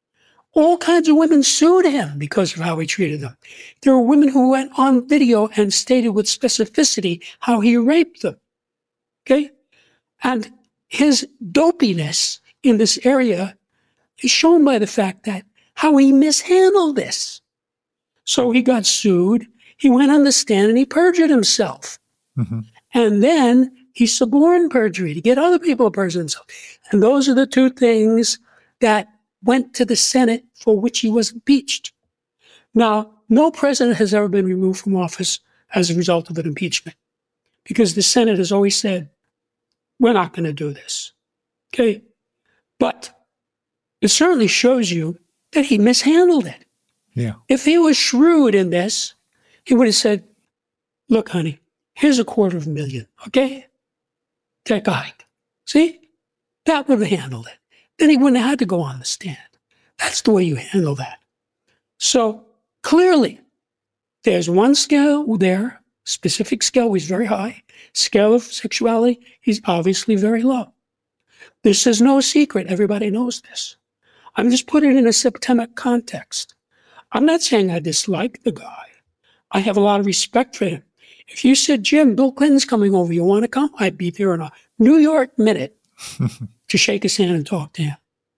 All kinds of women sued him because of how he treated them. There were women who went on video and stated with specificity how he raped them. Okay? And his dopiness in this area is shown by the fact that how he mishandled this. So he got sued. He went on the stand and he perjured himself. Mm-hmm. And then he suborned perjury to get other people to perjure themselves. And those are the two things that went to the Senate for which he was impeached. Now, no president has ever been removed from office as a result of an impeachment because the Senate has always said, we're not going to do this. Okay? But it certainly shows you that he mishandled it. Yeah. If he was shrewd in this, he would have said, look, honey, here's a quarter of a million, okay? Take a hike. See? That would have handled it. Then he wouldn't have had to go on the stand. That's the way you handle that. So clearly, there's one scale there, specific scale was very high. Scale of sexuality, he's obviously very low. This is no secret. Everybody knows this. I'm just putting it in a systemic context. I'm not saying I dislike the guy. I have a lot of respect for him. If you said, Jim, Bill Clinton's coming over, you want to come? I'd be there in a New York minute to shake his hand and talk to him.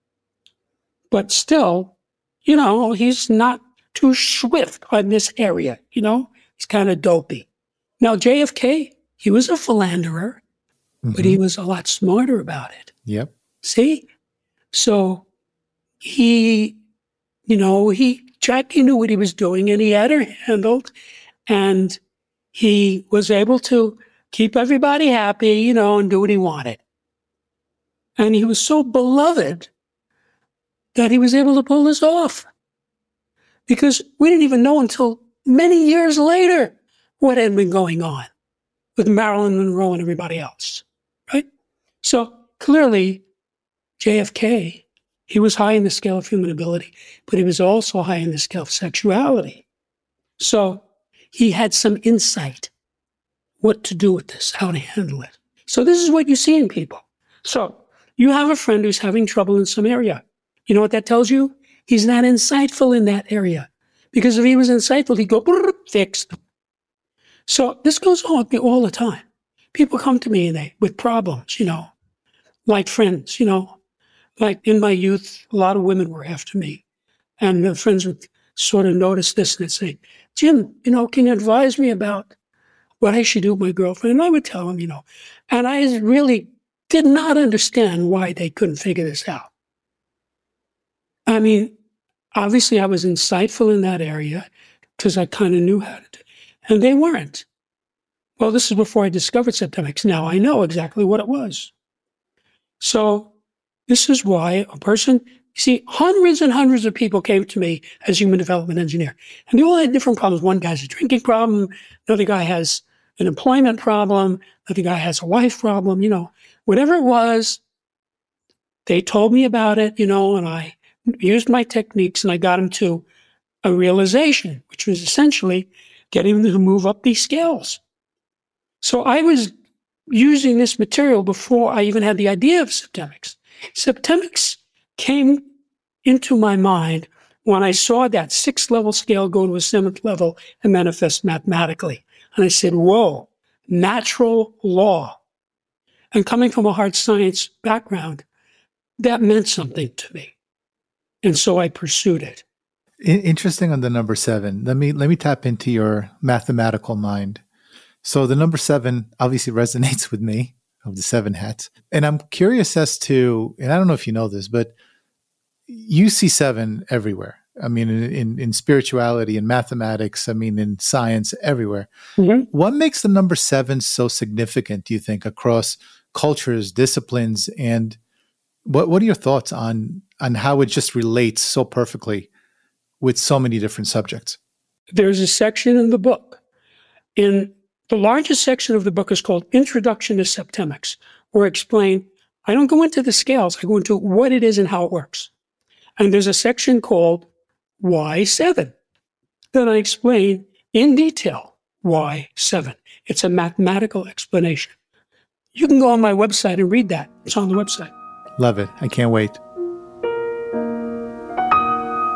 But still, you know, he's not too swift on this area, you know? He's kind of dopey. Now, J F K, he was a philanderer, mm-hmm. but he was a lot smarter about it. Yep. See? So he, you know, he, Jackie knew what he was doing and he had her handled and he was able to keep everybody happy, you know, and do what he wanted. And he was so beloved that he was able to pull this off. Because we didn't even know until many years later what had been going on with Marilyn Monroe and everybody else, right? So clearly, J F K, he was high in the scale of human ability, but he was also high in the scale of sexuality. So he had some insight what to do with this, how to handle it. So this is what you see in people. So you have a friend who's having trouble in some area. You know what that tells you? He's not insightful in that area. Because if he was insightful, he'd go, fixed. So this goes on with me all the time. People come to me and they, with problems, you know, like friends, you know, like in my youth, a lot of women were after me. And the friends would sort of notice this and they'd say, Jim, you know, can you advise me about what I should do with my girlfriend? And I would tell them, you know, and I really did not understand why they couldn't figure this out. I mean, obviously I was insightful in that area because I kind of knew how to do it. And they weren't. Well, this is before I discovered Septemics. Now I know exactly what it was. So this is why a person, you see, hundreds and hundreds of people came to me as human development engineer. And they all had different problems. One guy's a drinking problem. Another guy has an employment problem. Another guy has a wife problem. You know, whatever it was, they told me about it, you know, and I used my techniques and I got him to a realization, which was essentially getting him to move up these scales. So I was using this material before I even had the idea of Septemics. Septemics came into my mind when I saw that sixth level scale go to a seventh level and manifest mathematically. And I said, whoa, natural law. And coming from a hard science background, that meant something to me. And so I pursued it. Interesting on the number seven. Let me let me tap into your mathematical mind. So the number seven obviously resonates with me, of the seven hats. And I'm curious as to, and I don't know if you know this, but you see seven everywhere. I mean, in, in, in spirituality, in mathematics, I mean, in science, everywhere. Mm-hmm. What makes the number seven so significant, do you think, across cultures, disciplines, and what what are your thoughts on on how it just relates so perfectly with so many different subjects? There's a section in the book. In the largest section of the book is called Introduction to Septemics, where I explain, I don't go into the scales, I go into what it is and how it works. And there's a section called Why seven. Then I explain in detail why seven. It's a mathematical explanation. You can go on my website and read that. It's on the website. Love it. I can't wait.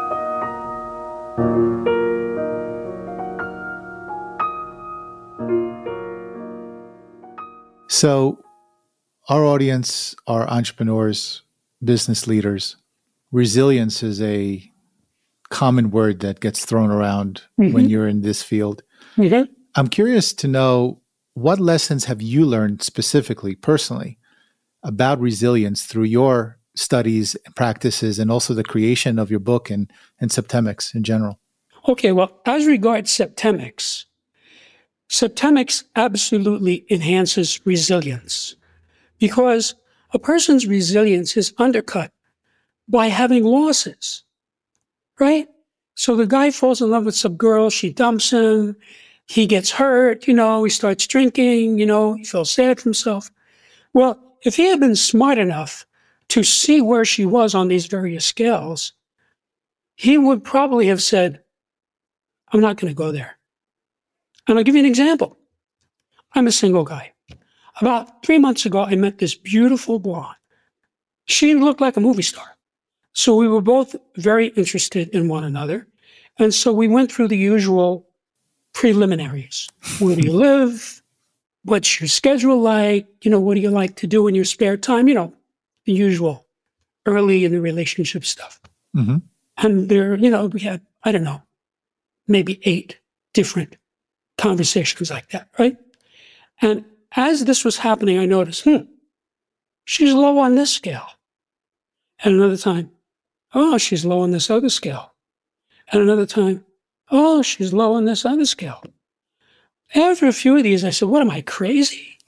So our audience are entrepreneurs, business leaders. Resilience is a common word that gets thrown around mm-hmm. when you're in this field. Mm-hmm. I'm curious to know, what lessons have you learned specifically, personally, about resilience through your studies and practices, and also the creation of your book and, and Septemics in general? Okay, well, as regards Septemics, Septemics absolutely enhances resilience, because a person's resilience is undercut by having losses, right? So the guy falls in love with some girl, she dumps him, he gets hurt, you know, he starts drinking, you know, he feels sad for himself. Well, if he had been smart enough to see where she was on these various scales, he would probably have said, I'm not going to go there. And I'll give you an example. I'm a single guy. About three months ago, I met this beautiful blonde. She looked like a movie star. So we were both very interested in one another. And so we went through the usual preliminaries. Where do you live? What's your schedule like? You know, what do you like to do in your spare time? You know, the usual early in the relationship stuff. Mm-hmm. And there, you know, we had, I don't know, maybe eight different conversations like that, right? And as this was happening, I noticed, hmm, she's low on this scale. And another time, oh, she's low on this other scale. And another time, oh, she's low on this other scale. After a few of these, I said, what, am I crazy?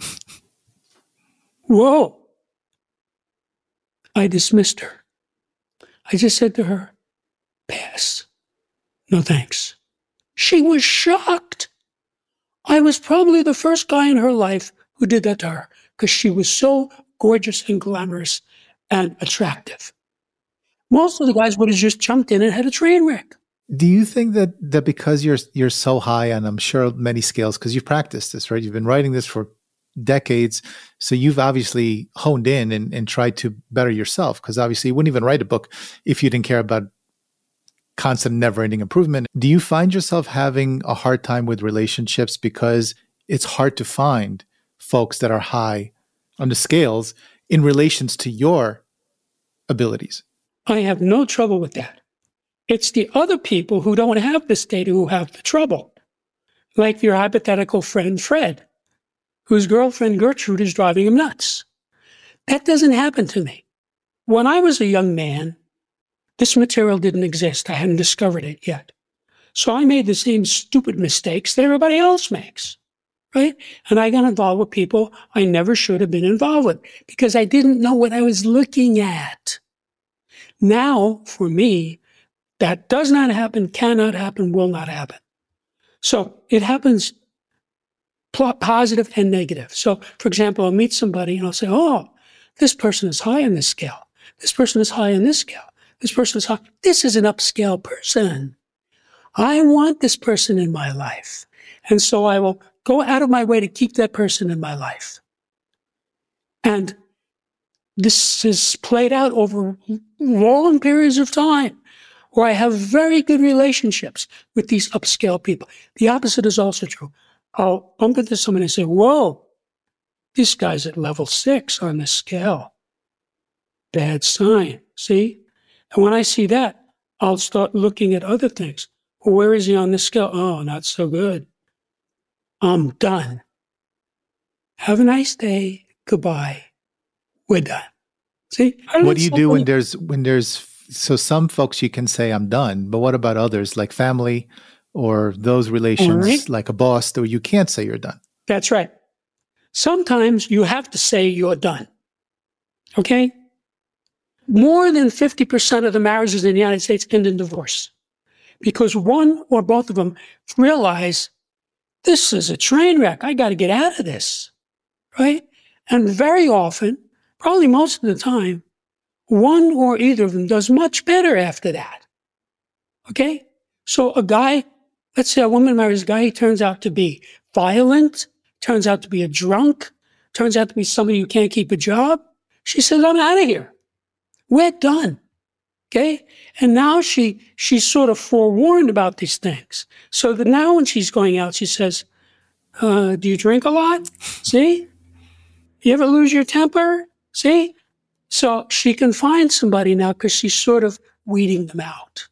Whoa. I dismissed her. I just said to her, pass. No thanks. She was shocked. I was probably the first guy in her life who did that to her, because she was so gorgeous and glamorous and attractive. Most of the guys would have just jumped in and had a train wreck. Do you think that that because you're you're so high on, I'm sure, many scales, because you've practiced this, right? You've been writing this for decades, so you've obviously honed in and, and tried to better yourself, because obviously you wouldn't even write a book if you didn't care about constant, never-ending improvement. Do you find yourself having a hard time with relationships because it's hard to find folks that are high on the scales in relations to your abilities? I have no trouble with that. It's the other people who don't have this data who have the trouble. Like your hypothetical friend, Fred, whose girlfriend, Gertrude, is driving him nuts. That doesn't happen to me. When I was a young man, this material didn't exist. I hadn't discovered it yet. So I made the same stupid mistakes that everybody else makes, right? And I got involved with people I never should have been involved with because I didn't know what I was looking at. Now, for me, that does not happen, cannot happen, will not happen. So it happens positive and negative. So, for example, I'll meet somebody and I'll say, oh, this person is high on this scale. This person is high on this scale. This person is high. This is an upscale person. I want this person in my life. And so I will go out of my way to keep that person in my life. And this is played out over long periods of time where I have very good relationships with these upscale people. The opposite is also true. I'll bump into someone and say, whoa, this guy's at level six on the scale. Bad sign, see? And when I see that, I'll start looking at other things. Well, where is he on the scale? Oh, not so good. I'm done. Have a nice day. Goodbye. We're done. See? What do you do when there's, when there's, so some folks you can say, I'm done, but what about others, like family or those relations, right, like a boss, though you can't say you're done? That's right. Sometimes you have to say you're done. Okay? More than fifty percent of the marriages in the United States end in divorce because one or both of them realize this is a train wreck. I got to get out of this, right? And very often, probably most of the time, one or either of them does much better after that, okay? So a guy, let's say a woman marries a guy, he turns out to be violent, turns out to be a drunk, turns out to be somebody who can't keep a job. She says, I'm out of here. We're done. Okay? And now she she's sort of forewarned about these things. So that now when she's going out, she says, uh, do you drink a lot? See? You ever lose your temper? See? So she can find somebody now because she's sort of weeding them out.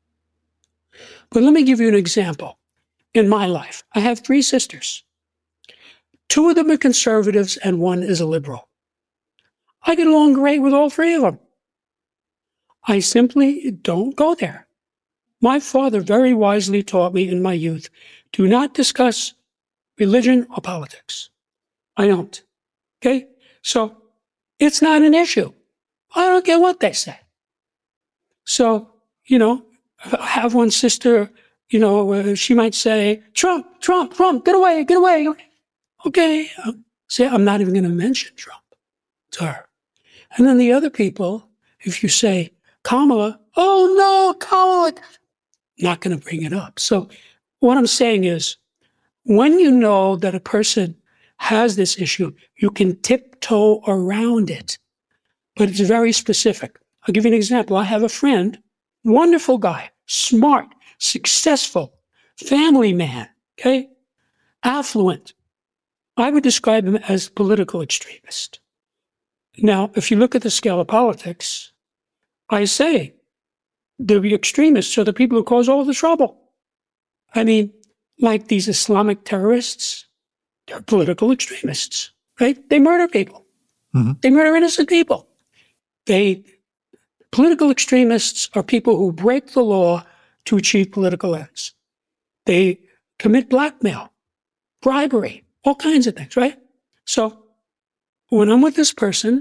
But let me give you an example. In my life, I have three sisters. Two of them are conservatives and one is a liberal. I get along great with all three of them. I simply don't go there. My father very wisely taught me in my youth, do not discuss religion or politics. I don't. Okay? So it's not an issue. I don't care what they say. So, you know, I have one sister, you know, uh, she might say, Trump, Trump, Trump, get away, get away. Okay. Uh, see, I'm not even going to mention Trump to her. And then the other people, if you say, Kamala, oh no, Kamala, not going to bring it up. So what I'm saying is, when you know that a person has this issue, you can tiptoe around it, but it's very specific. I'll give you an example. I have a friend, wonderful guy, smart, successful, family man, okay, affluent. I would describe him as political extremist. Now, if you look at the scale of politics, I say the extremists are the people who cause all the trouble. I mean, like these Islamic terrorists, they're political extremists, right? They murder people. Mm-hmm. They murder innocent people. They, political extremists are people who break the law to achieve political ends. They commit blackmail, bribery, all kinds of things, right? So when I'm with this person,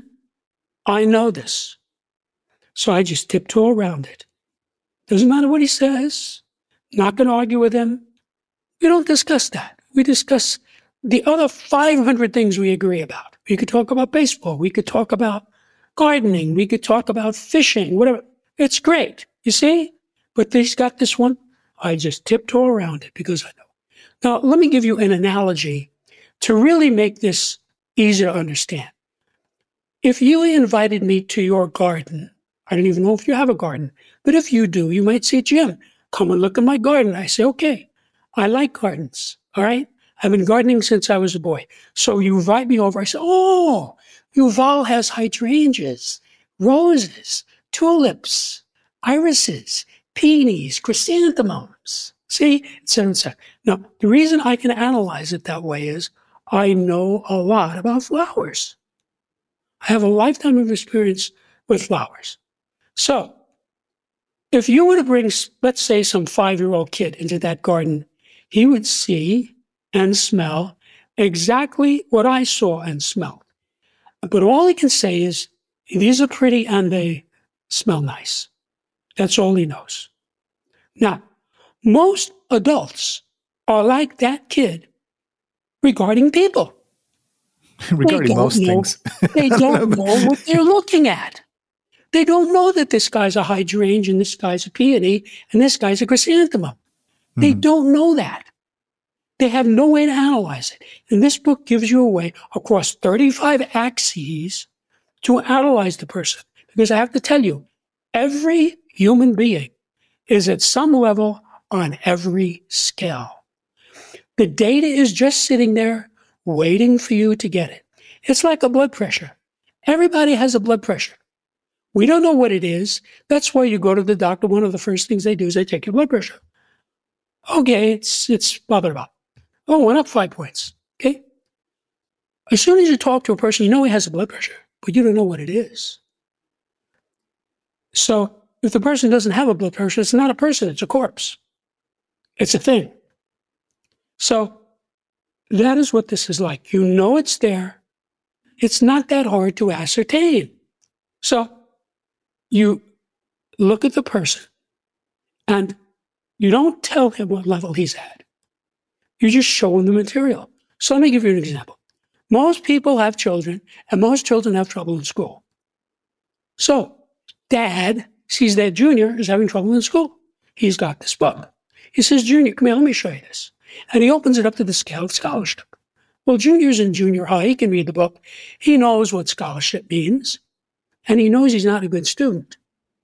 I know this. So I just tiptoe around it. Doesn't matter what he says. Not going to argue with him. We don't discuss that. We discuss the other five hundred things we agree about. We could talk about baseball. We could talk about gardening. We could talk about fishing, whatever. It's great, you see? But he's got this one. I just tiptoe around it because I know. Now, let me give you an analogy to really make this easier to understand. If you invited me to your garden, I don't even know if you have a garden, but if you do, you might say, Jim, come and look at my garden. I say, okay, I like gardens, all right? I've been gardening since I was a boy. So you invite me over. I say, oh, Yuval has hydrangeas, roses, tulips, irises, peonies, chrysanthemums. See, et cetera, et cetera. Now, the reason I can analyze it that way is I know a lot about flowers. I have a lifetime of experience with flowers. So if you were to bring, let's say, some five-year-old kid into that garden, he would see and smell exactly what I saw and smelled. But all he can say is, these are pretty and they smell nice. That's all he knows. Now, most adults are like that kid regarding people. Regarding most know, things. They don't know what they're looking at. They don't know that this guy's a hydrangea and this guy's a peony and this guy's a chrysanthemum. Mm-hmm. They don't know that. They have no way to analyze it. And this book gives you a way across thirty-five axes to analyze the person. Because I have to tell you, every human being is at some level on every scale. The data is just sitting there waiting for you to get it. It's like a blood pressure. Everybody has a blood pressure. We don't know what it is. That's why you go to the doctor. One of the first things they do is they take your blood pressure. Okay, it's, it's blah, blah, blah. Oh, went up five points. Okay. As soon as you talk to a person, you know he has a blood pressure, but you don't know what it is. So if the person doesn't have a blood pressure, it's not a person, it's a corpse. It's a thing. So that is what this is like. You know it's there. It's not that hard to ascertain. So you look at the person and you don't tell him what level he's at. You just show him the material. So let me give you an example. Most people have children, and most children have trouble in school. So dad sees that Junior is having trouble in school. He's got this book. He says, Junior, come here, let me show you this. And he opens it up to the scale of scholarship. Well, Junior's in junior high. He can read the book. He knows what scholarship means. And he knows he's not a good student, right?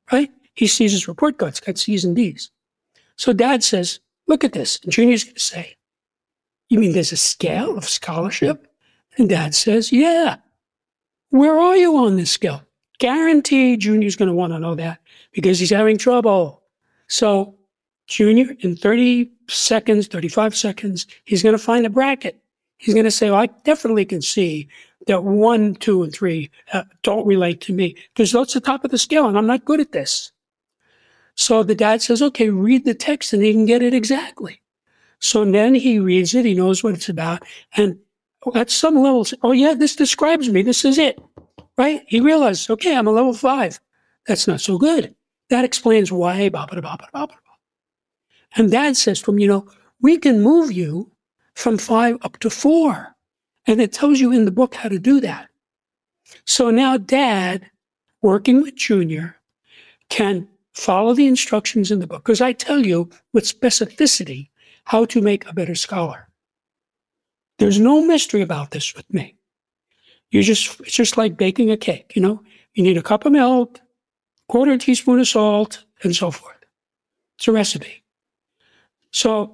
he sees his report card. It's got C's and D's. So Dad says, look at this. And Junior's going to say, you mean there's a scale of scholarship? And Dad says, yeah. Where are you on this scale? Guaranteed Junior's going to want to know that because he's having trouble. So Junior, in thirty seconds, thirty-five seconds, he's going to find a bracket. He's going to say, well, I definitely can see that one, two, and three uh, don't relate to me because that's the top of the scale and I'm not good at this. So the dad says, okay, read the text and he can get it exactly. So then he reads it. He knows what it's about. And at some levels, oh yeah, this describes me. This is it, right? He realizes, okay, I'm a level five. That's not so good. That explains why, blah, blah, blah, blah, blah, blah. And Dad says to him, you know, we can move you from five up to four. And it tells you in the book how to do that. So now Dad, working with Junior, can follow the instructions in the book. Because I tell you with specificity how to make a better scholar. There's no mystery about this with me. You just, it's just like baking a cake, you know? You need a cup of milk, quarter teaspoon of salt, and so forth. It's a recipe. So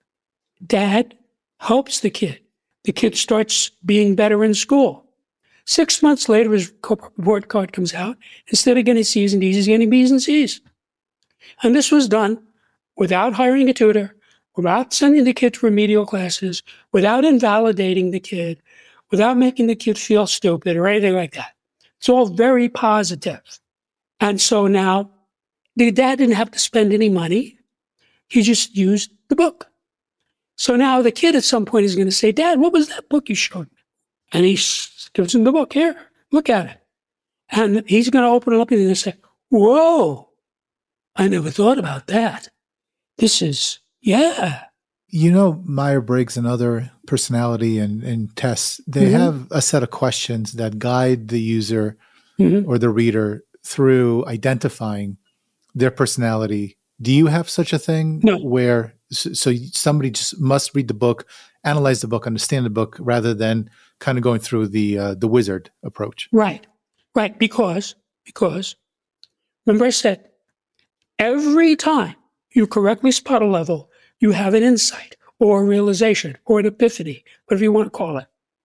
Dad helps the kid. The kid starts being better in school. Six months later, his report card comes out. Instead of getting C's and D's, he's getting B's and C's. And this was done without hiring a tutor, without sending the kid to remedial classes, without invalidating the kid, without making the kid feel stupid or anything like that. It's all very positive. And so now the dad didn't have to spend any money. He just used the book. So now the kid at some point is going to say, Dad, what was that book you showed me? And he gives him the book. Here, look at it. And he's going to open it up and he's going to say, whoa, I never thought about that. This is, yeah. You know, Myers-Briggs and other personality and, and tests, they mm-hmm. have a set of questions that guide the user mm-hmm. or the reader through identifying their personality. Do you have such a thing no. where so, so somebody just must read the book, analyze the book, understand the book, rather than kind of going through the uh, the wizard approach? Right, right. Because because remember I said every time you correctly spot a level, you have an insight or a realization or an epiphany, whatever you want to call it.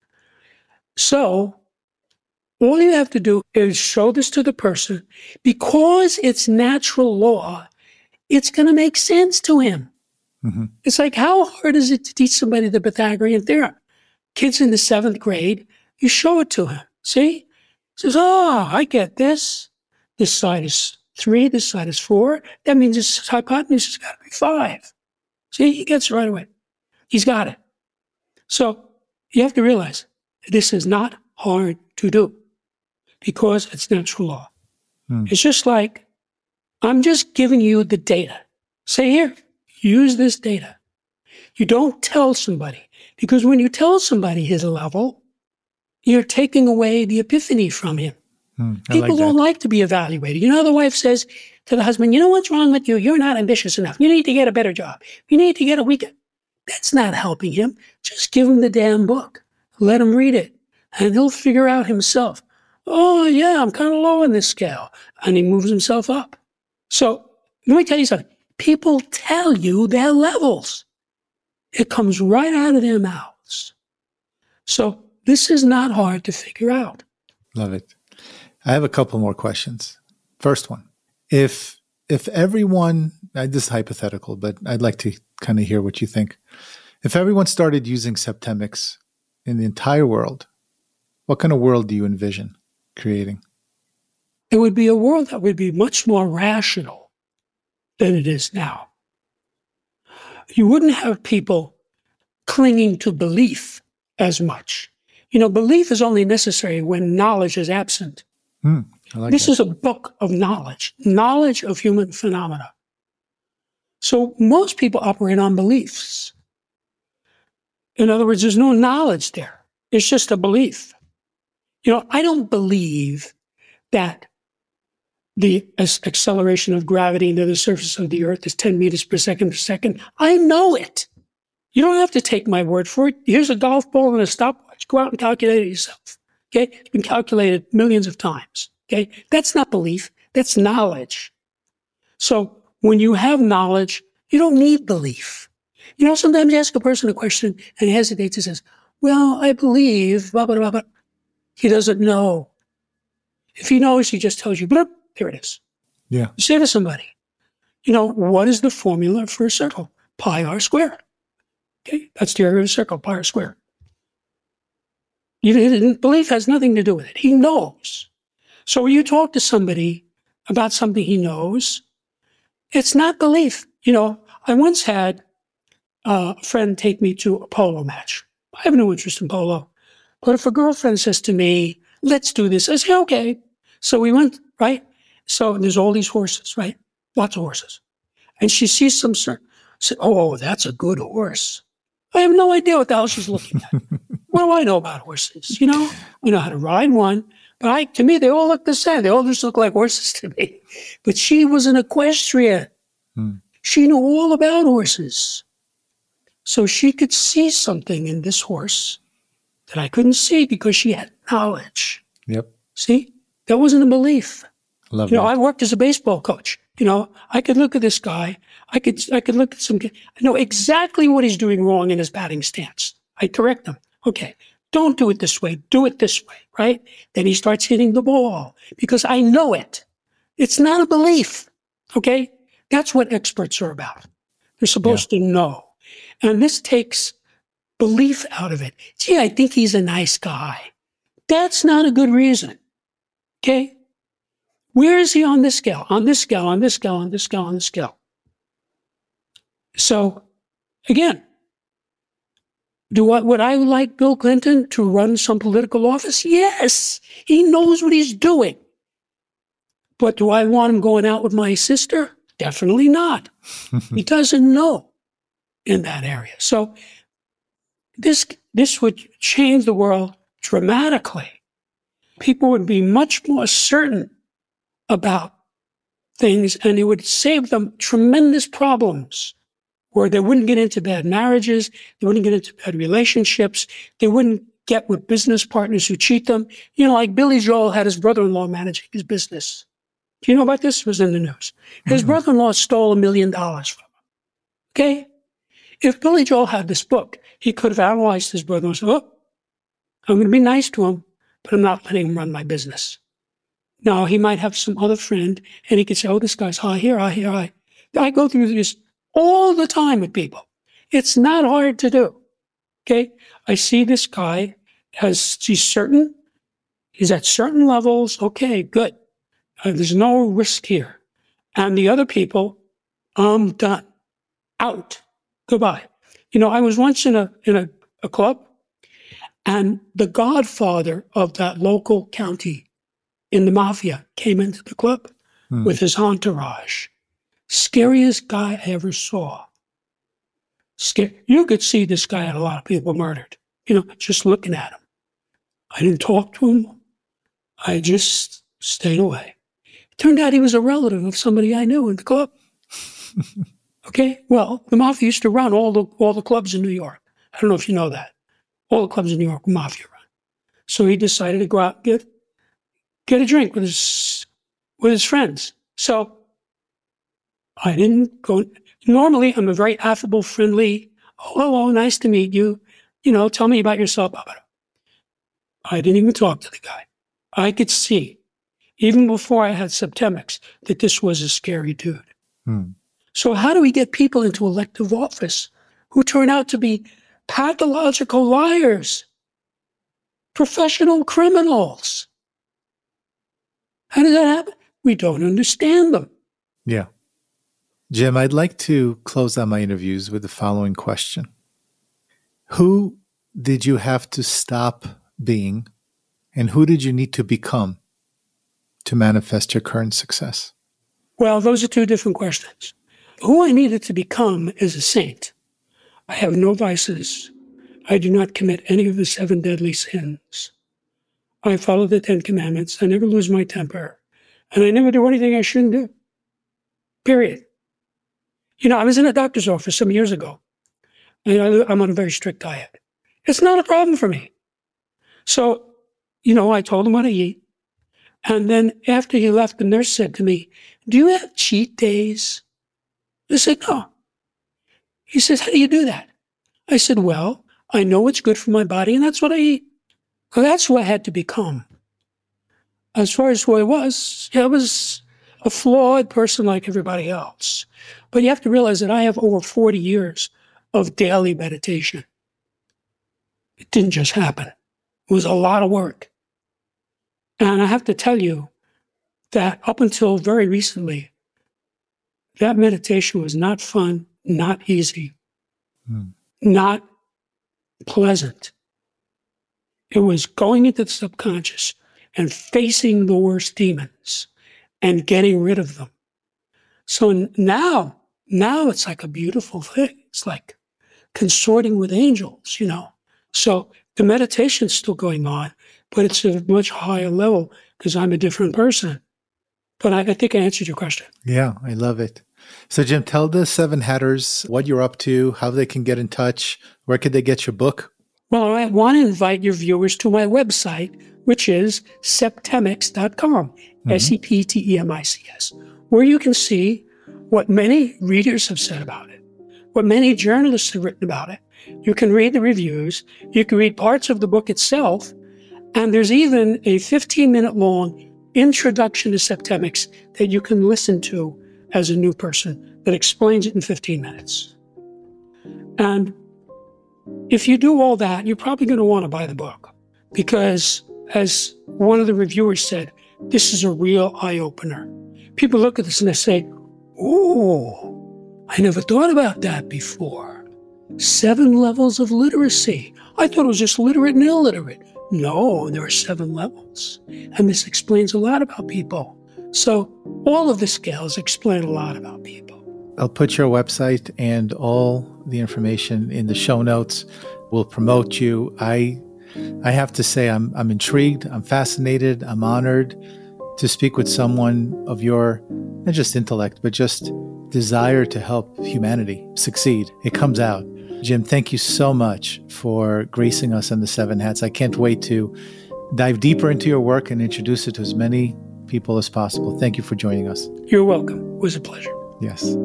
So all you have to do is show this to the person because it's natural law. It's going to make sense to him. Mm-hmm. It's like, how hard is it to teach somebody the Pythagorean theorem? Kids in the seventh grade, you show it to him. See? He says, oh, I get this. This side is three, this side is four. That means this hypotenuse has got to be five. See? He gets it right away. He's got it. So you have to realize this is not hard to do because it's natural law. Mm. It's just like, I'm just giving you the data. Say here, use this data. You don't tell somebody, because when you tell somebody his level, you're taking away the epiphany from him. Mm, People like don't like to be evaluated. You know, the wife says to the husband, you know what's wrong with you? You're not ambitious enough. You need to get a better job. You need to get a weekend. That's not helping him. Just give him the damn book. Let him read it, and he'll figure out himself. Oh, yeah, I'm kind of low on this scale. And he moves himself up. So let me tell you something. People tell you their levels. It comes right out of their mouths. So this is not hard to figure out. Love it. I have a couple more questions. First one, if if everyone, this is hypothetical, but I'd like to kind of hear what you think. If everyone started using Septemics in the entire world, what kind of world do you envision creating? It would be a world that would be much more rational than it is now. You wouldn't have people clinging to belief as much. You know, belief is only necessary when knowledge is absent. Mm, I like this that. is a book of knowledge, knowledge of human phenomena. So most people operate on beliefs. In other words, there's no knowledge there. It's just a belief. You know, I don't believe that the acceleration of gravity into the surface of the earth is ten meters per second per second. I know it. You don't have to take my word for it. Here's a golf ball and a stopwatch. Go out and calculate it yourself. Okay? It's been calculated millions of times. Okay? That's not belief. That's knowledge. So when you have knowledge, you don't need belief. You know, sometimes you ask a person a question and he hesitates and says, well, I believe, blah, blah, blah, blah. He doesn't know. If he knows, he just tells you, blip, there it is. Yeah. You say to somebody, you know, what is the formula for a circle? Pi r squared. Okay, that's the area of a circle, pi r squared. You didn't, belief has nothing to do with it. He knows. So when you talk to somebody about something he knows, it's not belief. You know, I once had a friend take me to a polo match. I have no interest in polo. But if a girlfriend says to me, let's do this, I say, okay. So we went, right? So there's all these horses, right? Lots of horses. And she sees some, said, oh, that's a good horse. I have no idea what the hell she's looking at. What do I know about horses? You know, I know how to ride one. But I, to me, they all look the same. They all just look like horses to me. But she was an equestrian. Hmm. She knew all about horses. So she could see something in this horse that I couldn't see because she had knowledge. Yep. See? That wasn't a belief. Love you know, that. I worked as a baseball coach. You know, I could look at this guy. I could I could look at some I know exactly what he's doing wrong in his batting stance. I correct him. Okay, don't do it this way. Do it this way, right? Then he starts hitting the ball because I know it. It's not a belief, okay? That's what experts are about. They're supposed yeah. to know. And this takes belief out of it. Gee, I think he's a nice guy. That's not a good reason, okay? Where is he on this scale? On this scale, on this scale, on this scale, on this scale. So, again, do I, would I like Bill Clinton to run some political office? Yes, he knows what he's doing. But do I want him going out with my sister? Definitely not. He doesn't know in that area. So this this would change the world dramatically. People would be much more certain about things, and it would save them tremendous problems where they wouldn't get into bad marriages, they wouldn't get into bad relationships, they wouldn't get with business partners who cheat them. You know, like Billy Joel had his brother-in-law managing his business. Do you know about this? It was in the news. His mm-hmm. brother-in-law stole a million dollars from him. Okay? If Billy Joel had this book, he could have analyzed his brother and said, oh, I'm going to be nice to him, but I'm not letting him run my business. Now, he might have some other friend, and he could say, oh, this guy's high here, high here, high. I go through this all the time with people. It's not hard to do, okay? I see this guy, has he's certain, he's at certain levels, okay, good. Uh, there's no risk here. And the other people, I'm done. Out. Goodbye. You know, I was once in a in a, a club, and the godfather of that local county in the mafia came into the club hmm. with his entourage. Scariest guy I ever saw. Scare- you could see this guy had a lot of people murdered, you know, just looking at him. I didn't talk to him. I just stayed away. It turned out he was a relative of somebody I knew in the club. Okay? Well, the mafia used to run all the all the clubs in New York. I don't know if you know that. All the clubs in New York were mafia run. So he decided to go out and get, get a drink with his with his friends. So I didn't go. Normally, I'm a very affable, friendly, oh, hello, nice to meet you. You know, tell me about yourself. I didn't even talk to the guy. I could see, even before I had Septemex, that this was a scary dude. Hmm. So how do we get people into elective office who turn out to be pathological liars, professional criminals? How does that happen? We don't understand them. Yeah. Jim, I'd like to close out my interviews with the following question. Who did you have to stop being, and who did you need to become to manifest your current success? Well, those are two different questions. Who I needed to become is a saint. I have no vices. I do not commit any of the seven deadly sins. I follow the Ten Commandments. I never lose my temper. And I never do anything I shouldn't do. Period. You know, I was in a doctor's office some years ago, and I, I'm on a very strict diet. It's not a problem for me. So, you know, I told him what I eat. And then after he left, the nurse said to me, do you have cheat days? I said, no. He says, how do you do that? I said, well, I know what's good for my body, and that's what I eat. Well, that's who I had to become. As far as who I was, I was a flawed person like everybody else. But you have to realize that I have over forty years of daily meditation. It didn't just happen. It was a lot of work. And I have to tell you that up until very recently, that meditation was not fun, not easy, mm. not pleasant. It was going into the subconscious and facing the worst demons and getting rid of them. So now, now it's like a beautiful thing. It's like consorting with angels, you know. So the meditation's still going on, but it's at a much higher level because I'm a different person. But I, I think I answered your question. Yeah, I love it. So Jim, tell the Seven Hatters what you're up to, how they can get in touch, where could they get your book? Well, I want to invite your viewers to my website, which is septemics dot com, mm-hmm. S E P T E M I C S, where you can see what many readers have said about it, what many journalists have written about it. You can read the reviews, you can read parts of the book itself, and there's even a fifteen-minute long introduction to Septemics that you can listen to as a new person that explains it in fifteen minutes. And if you do all that, you're probably going to want to buy the book because, as one of the reviewers said, this is a real eye-opener. People look at this and they say, oh, I never thought about that before. Seven levels of literacy. I thought it was just literate and illiterate. No, there are seven levels. And this explains a lot about people. So all of the scales explain a lot about people. I'll put your website and all the information in the show notes. We'll promote you. I I have to say I'm I'm intrigued, I'm fascinated, I'm honored to speak with someone of your, not just intellect, but just desire to help humanity succeed. It comes out. Jim, thank you so much for gracing us on the Seven Hats. I can't wait to dive deeper into your work and introduce it to as many people as possible. Thank you for joining us. You're welcome. It was a pleasure. Yes.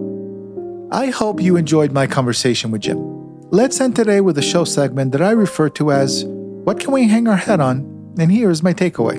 I hope you enjoyed my conversation with Jim. Let's end today with a show segment that I refer to as, what can we hang our head on? And here's my takeaway.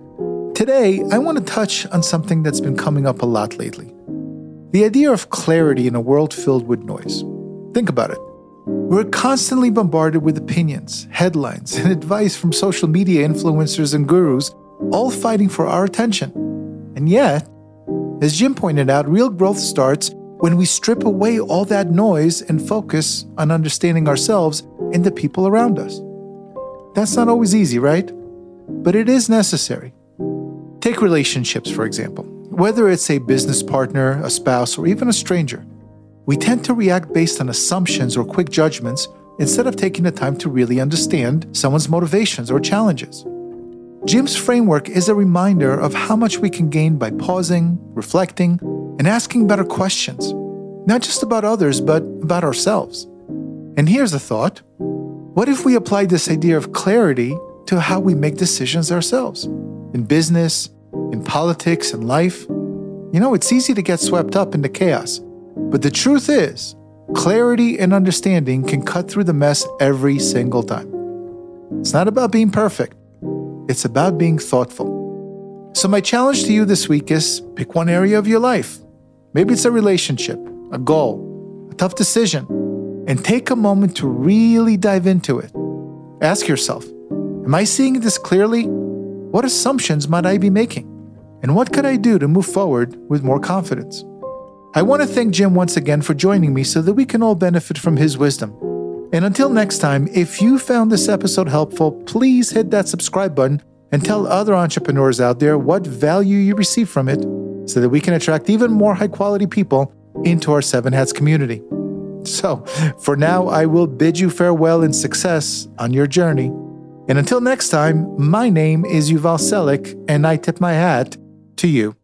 Today, I want to touch on something that's been coming up a lot lately. The idea of clarity in a world filled with noise. Think about it. We're constantly bombarded with opinions, headlines, and advice from social media influencers and gurus, all fighting for our attention. And yet, as Jim pointed out, real growth starts when we strip away all that noise and focus on understanding ourselves and the people around us. That's not always easy, right? But it is necessary. Take relationships, for example. Whether it's a business partner, a spouse, or even a stranger, we tend to react based on assumptions or quick judgments instead of taking the time to really understand someone's motivations or challenges. Jim's framework is a reminder of how much we can gain by pausing, reflecting, and asking better questions, not just about others, but about ourselves. And here's a thought. What if we applied this idea of clarity to how we make decisions ourselves? In business, in politics, in life? You know, it's easy to get swept up into chaos. But the truth is, clarity and understanding can cut through the mess every single time. It's not about being perfect. It's about being thoughtful. So my challenge to you this week is pick one area of your life. Maybe it's a relationship, a goal, a tough decision, and take a moment to really dive into it. Ask yourself, am I seeing this clearly? What assumptions might I be making? And what could I do to move forward with more confidence? I want to thank Jim once again for joining me so that we can all benefit from his wisdom. And until next time, if you found this episode helpful, please hit that subscribe button and tell other entrepreneurs out there what value you receive from it so that we can attract even more high-quality people into our Seven Hats community. So, for now, I will bid you farewell and success on your journey. And until next time, my name is Yuval Selik, and I tip my hat to you.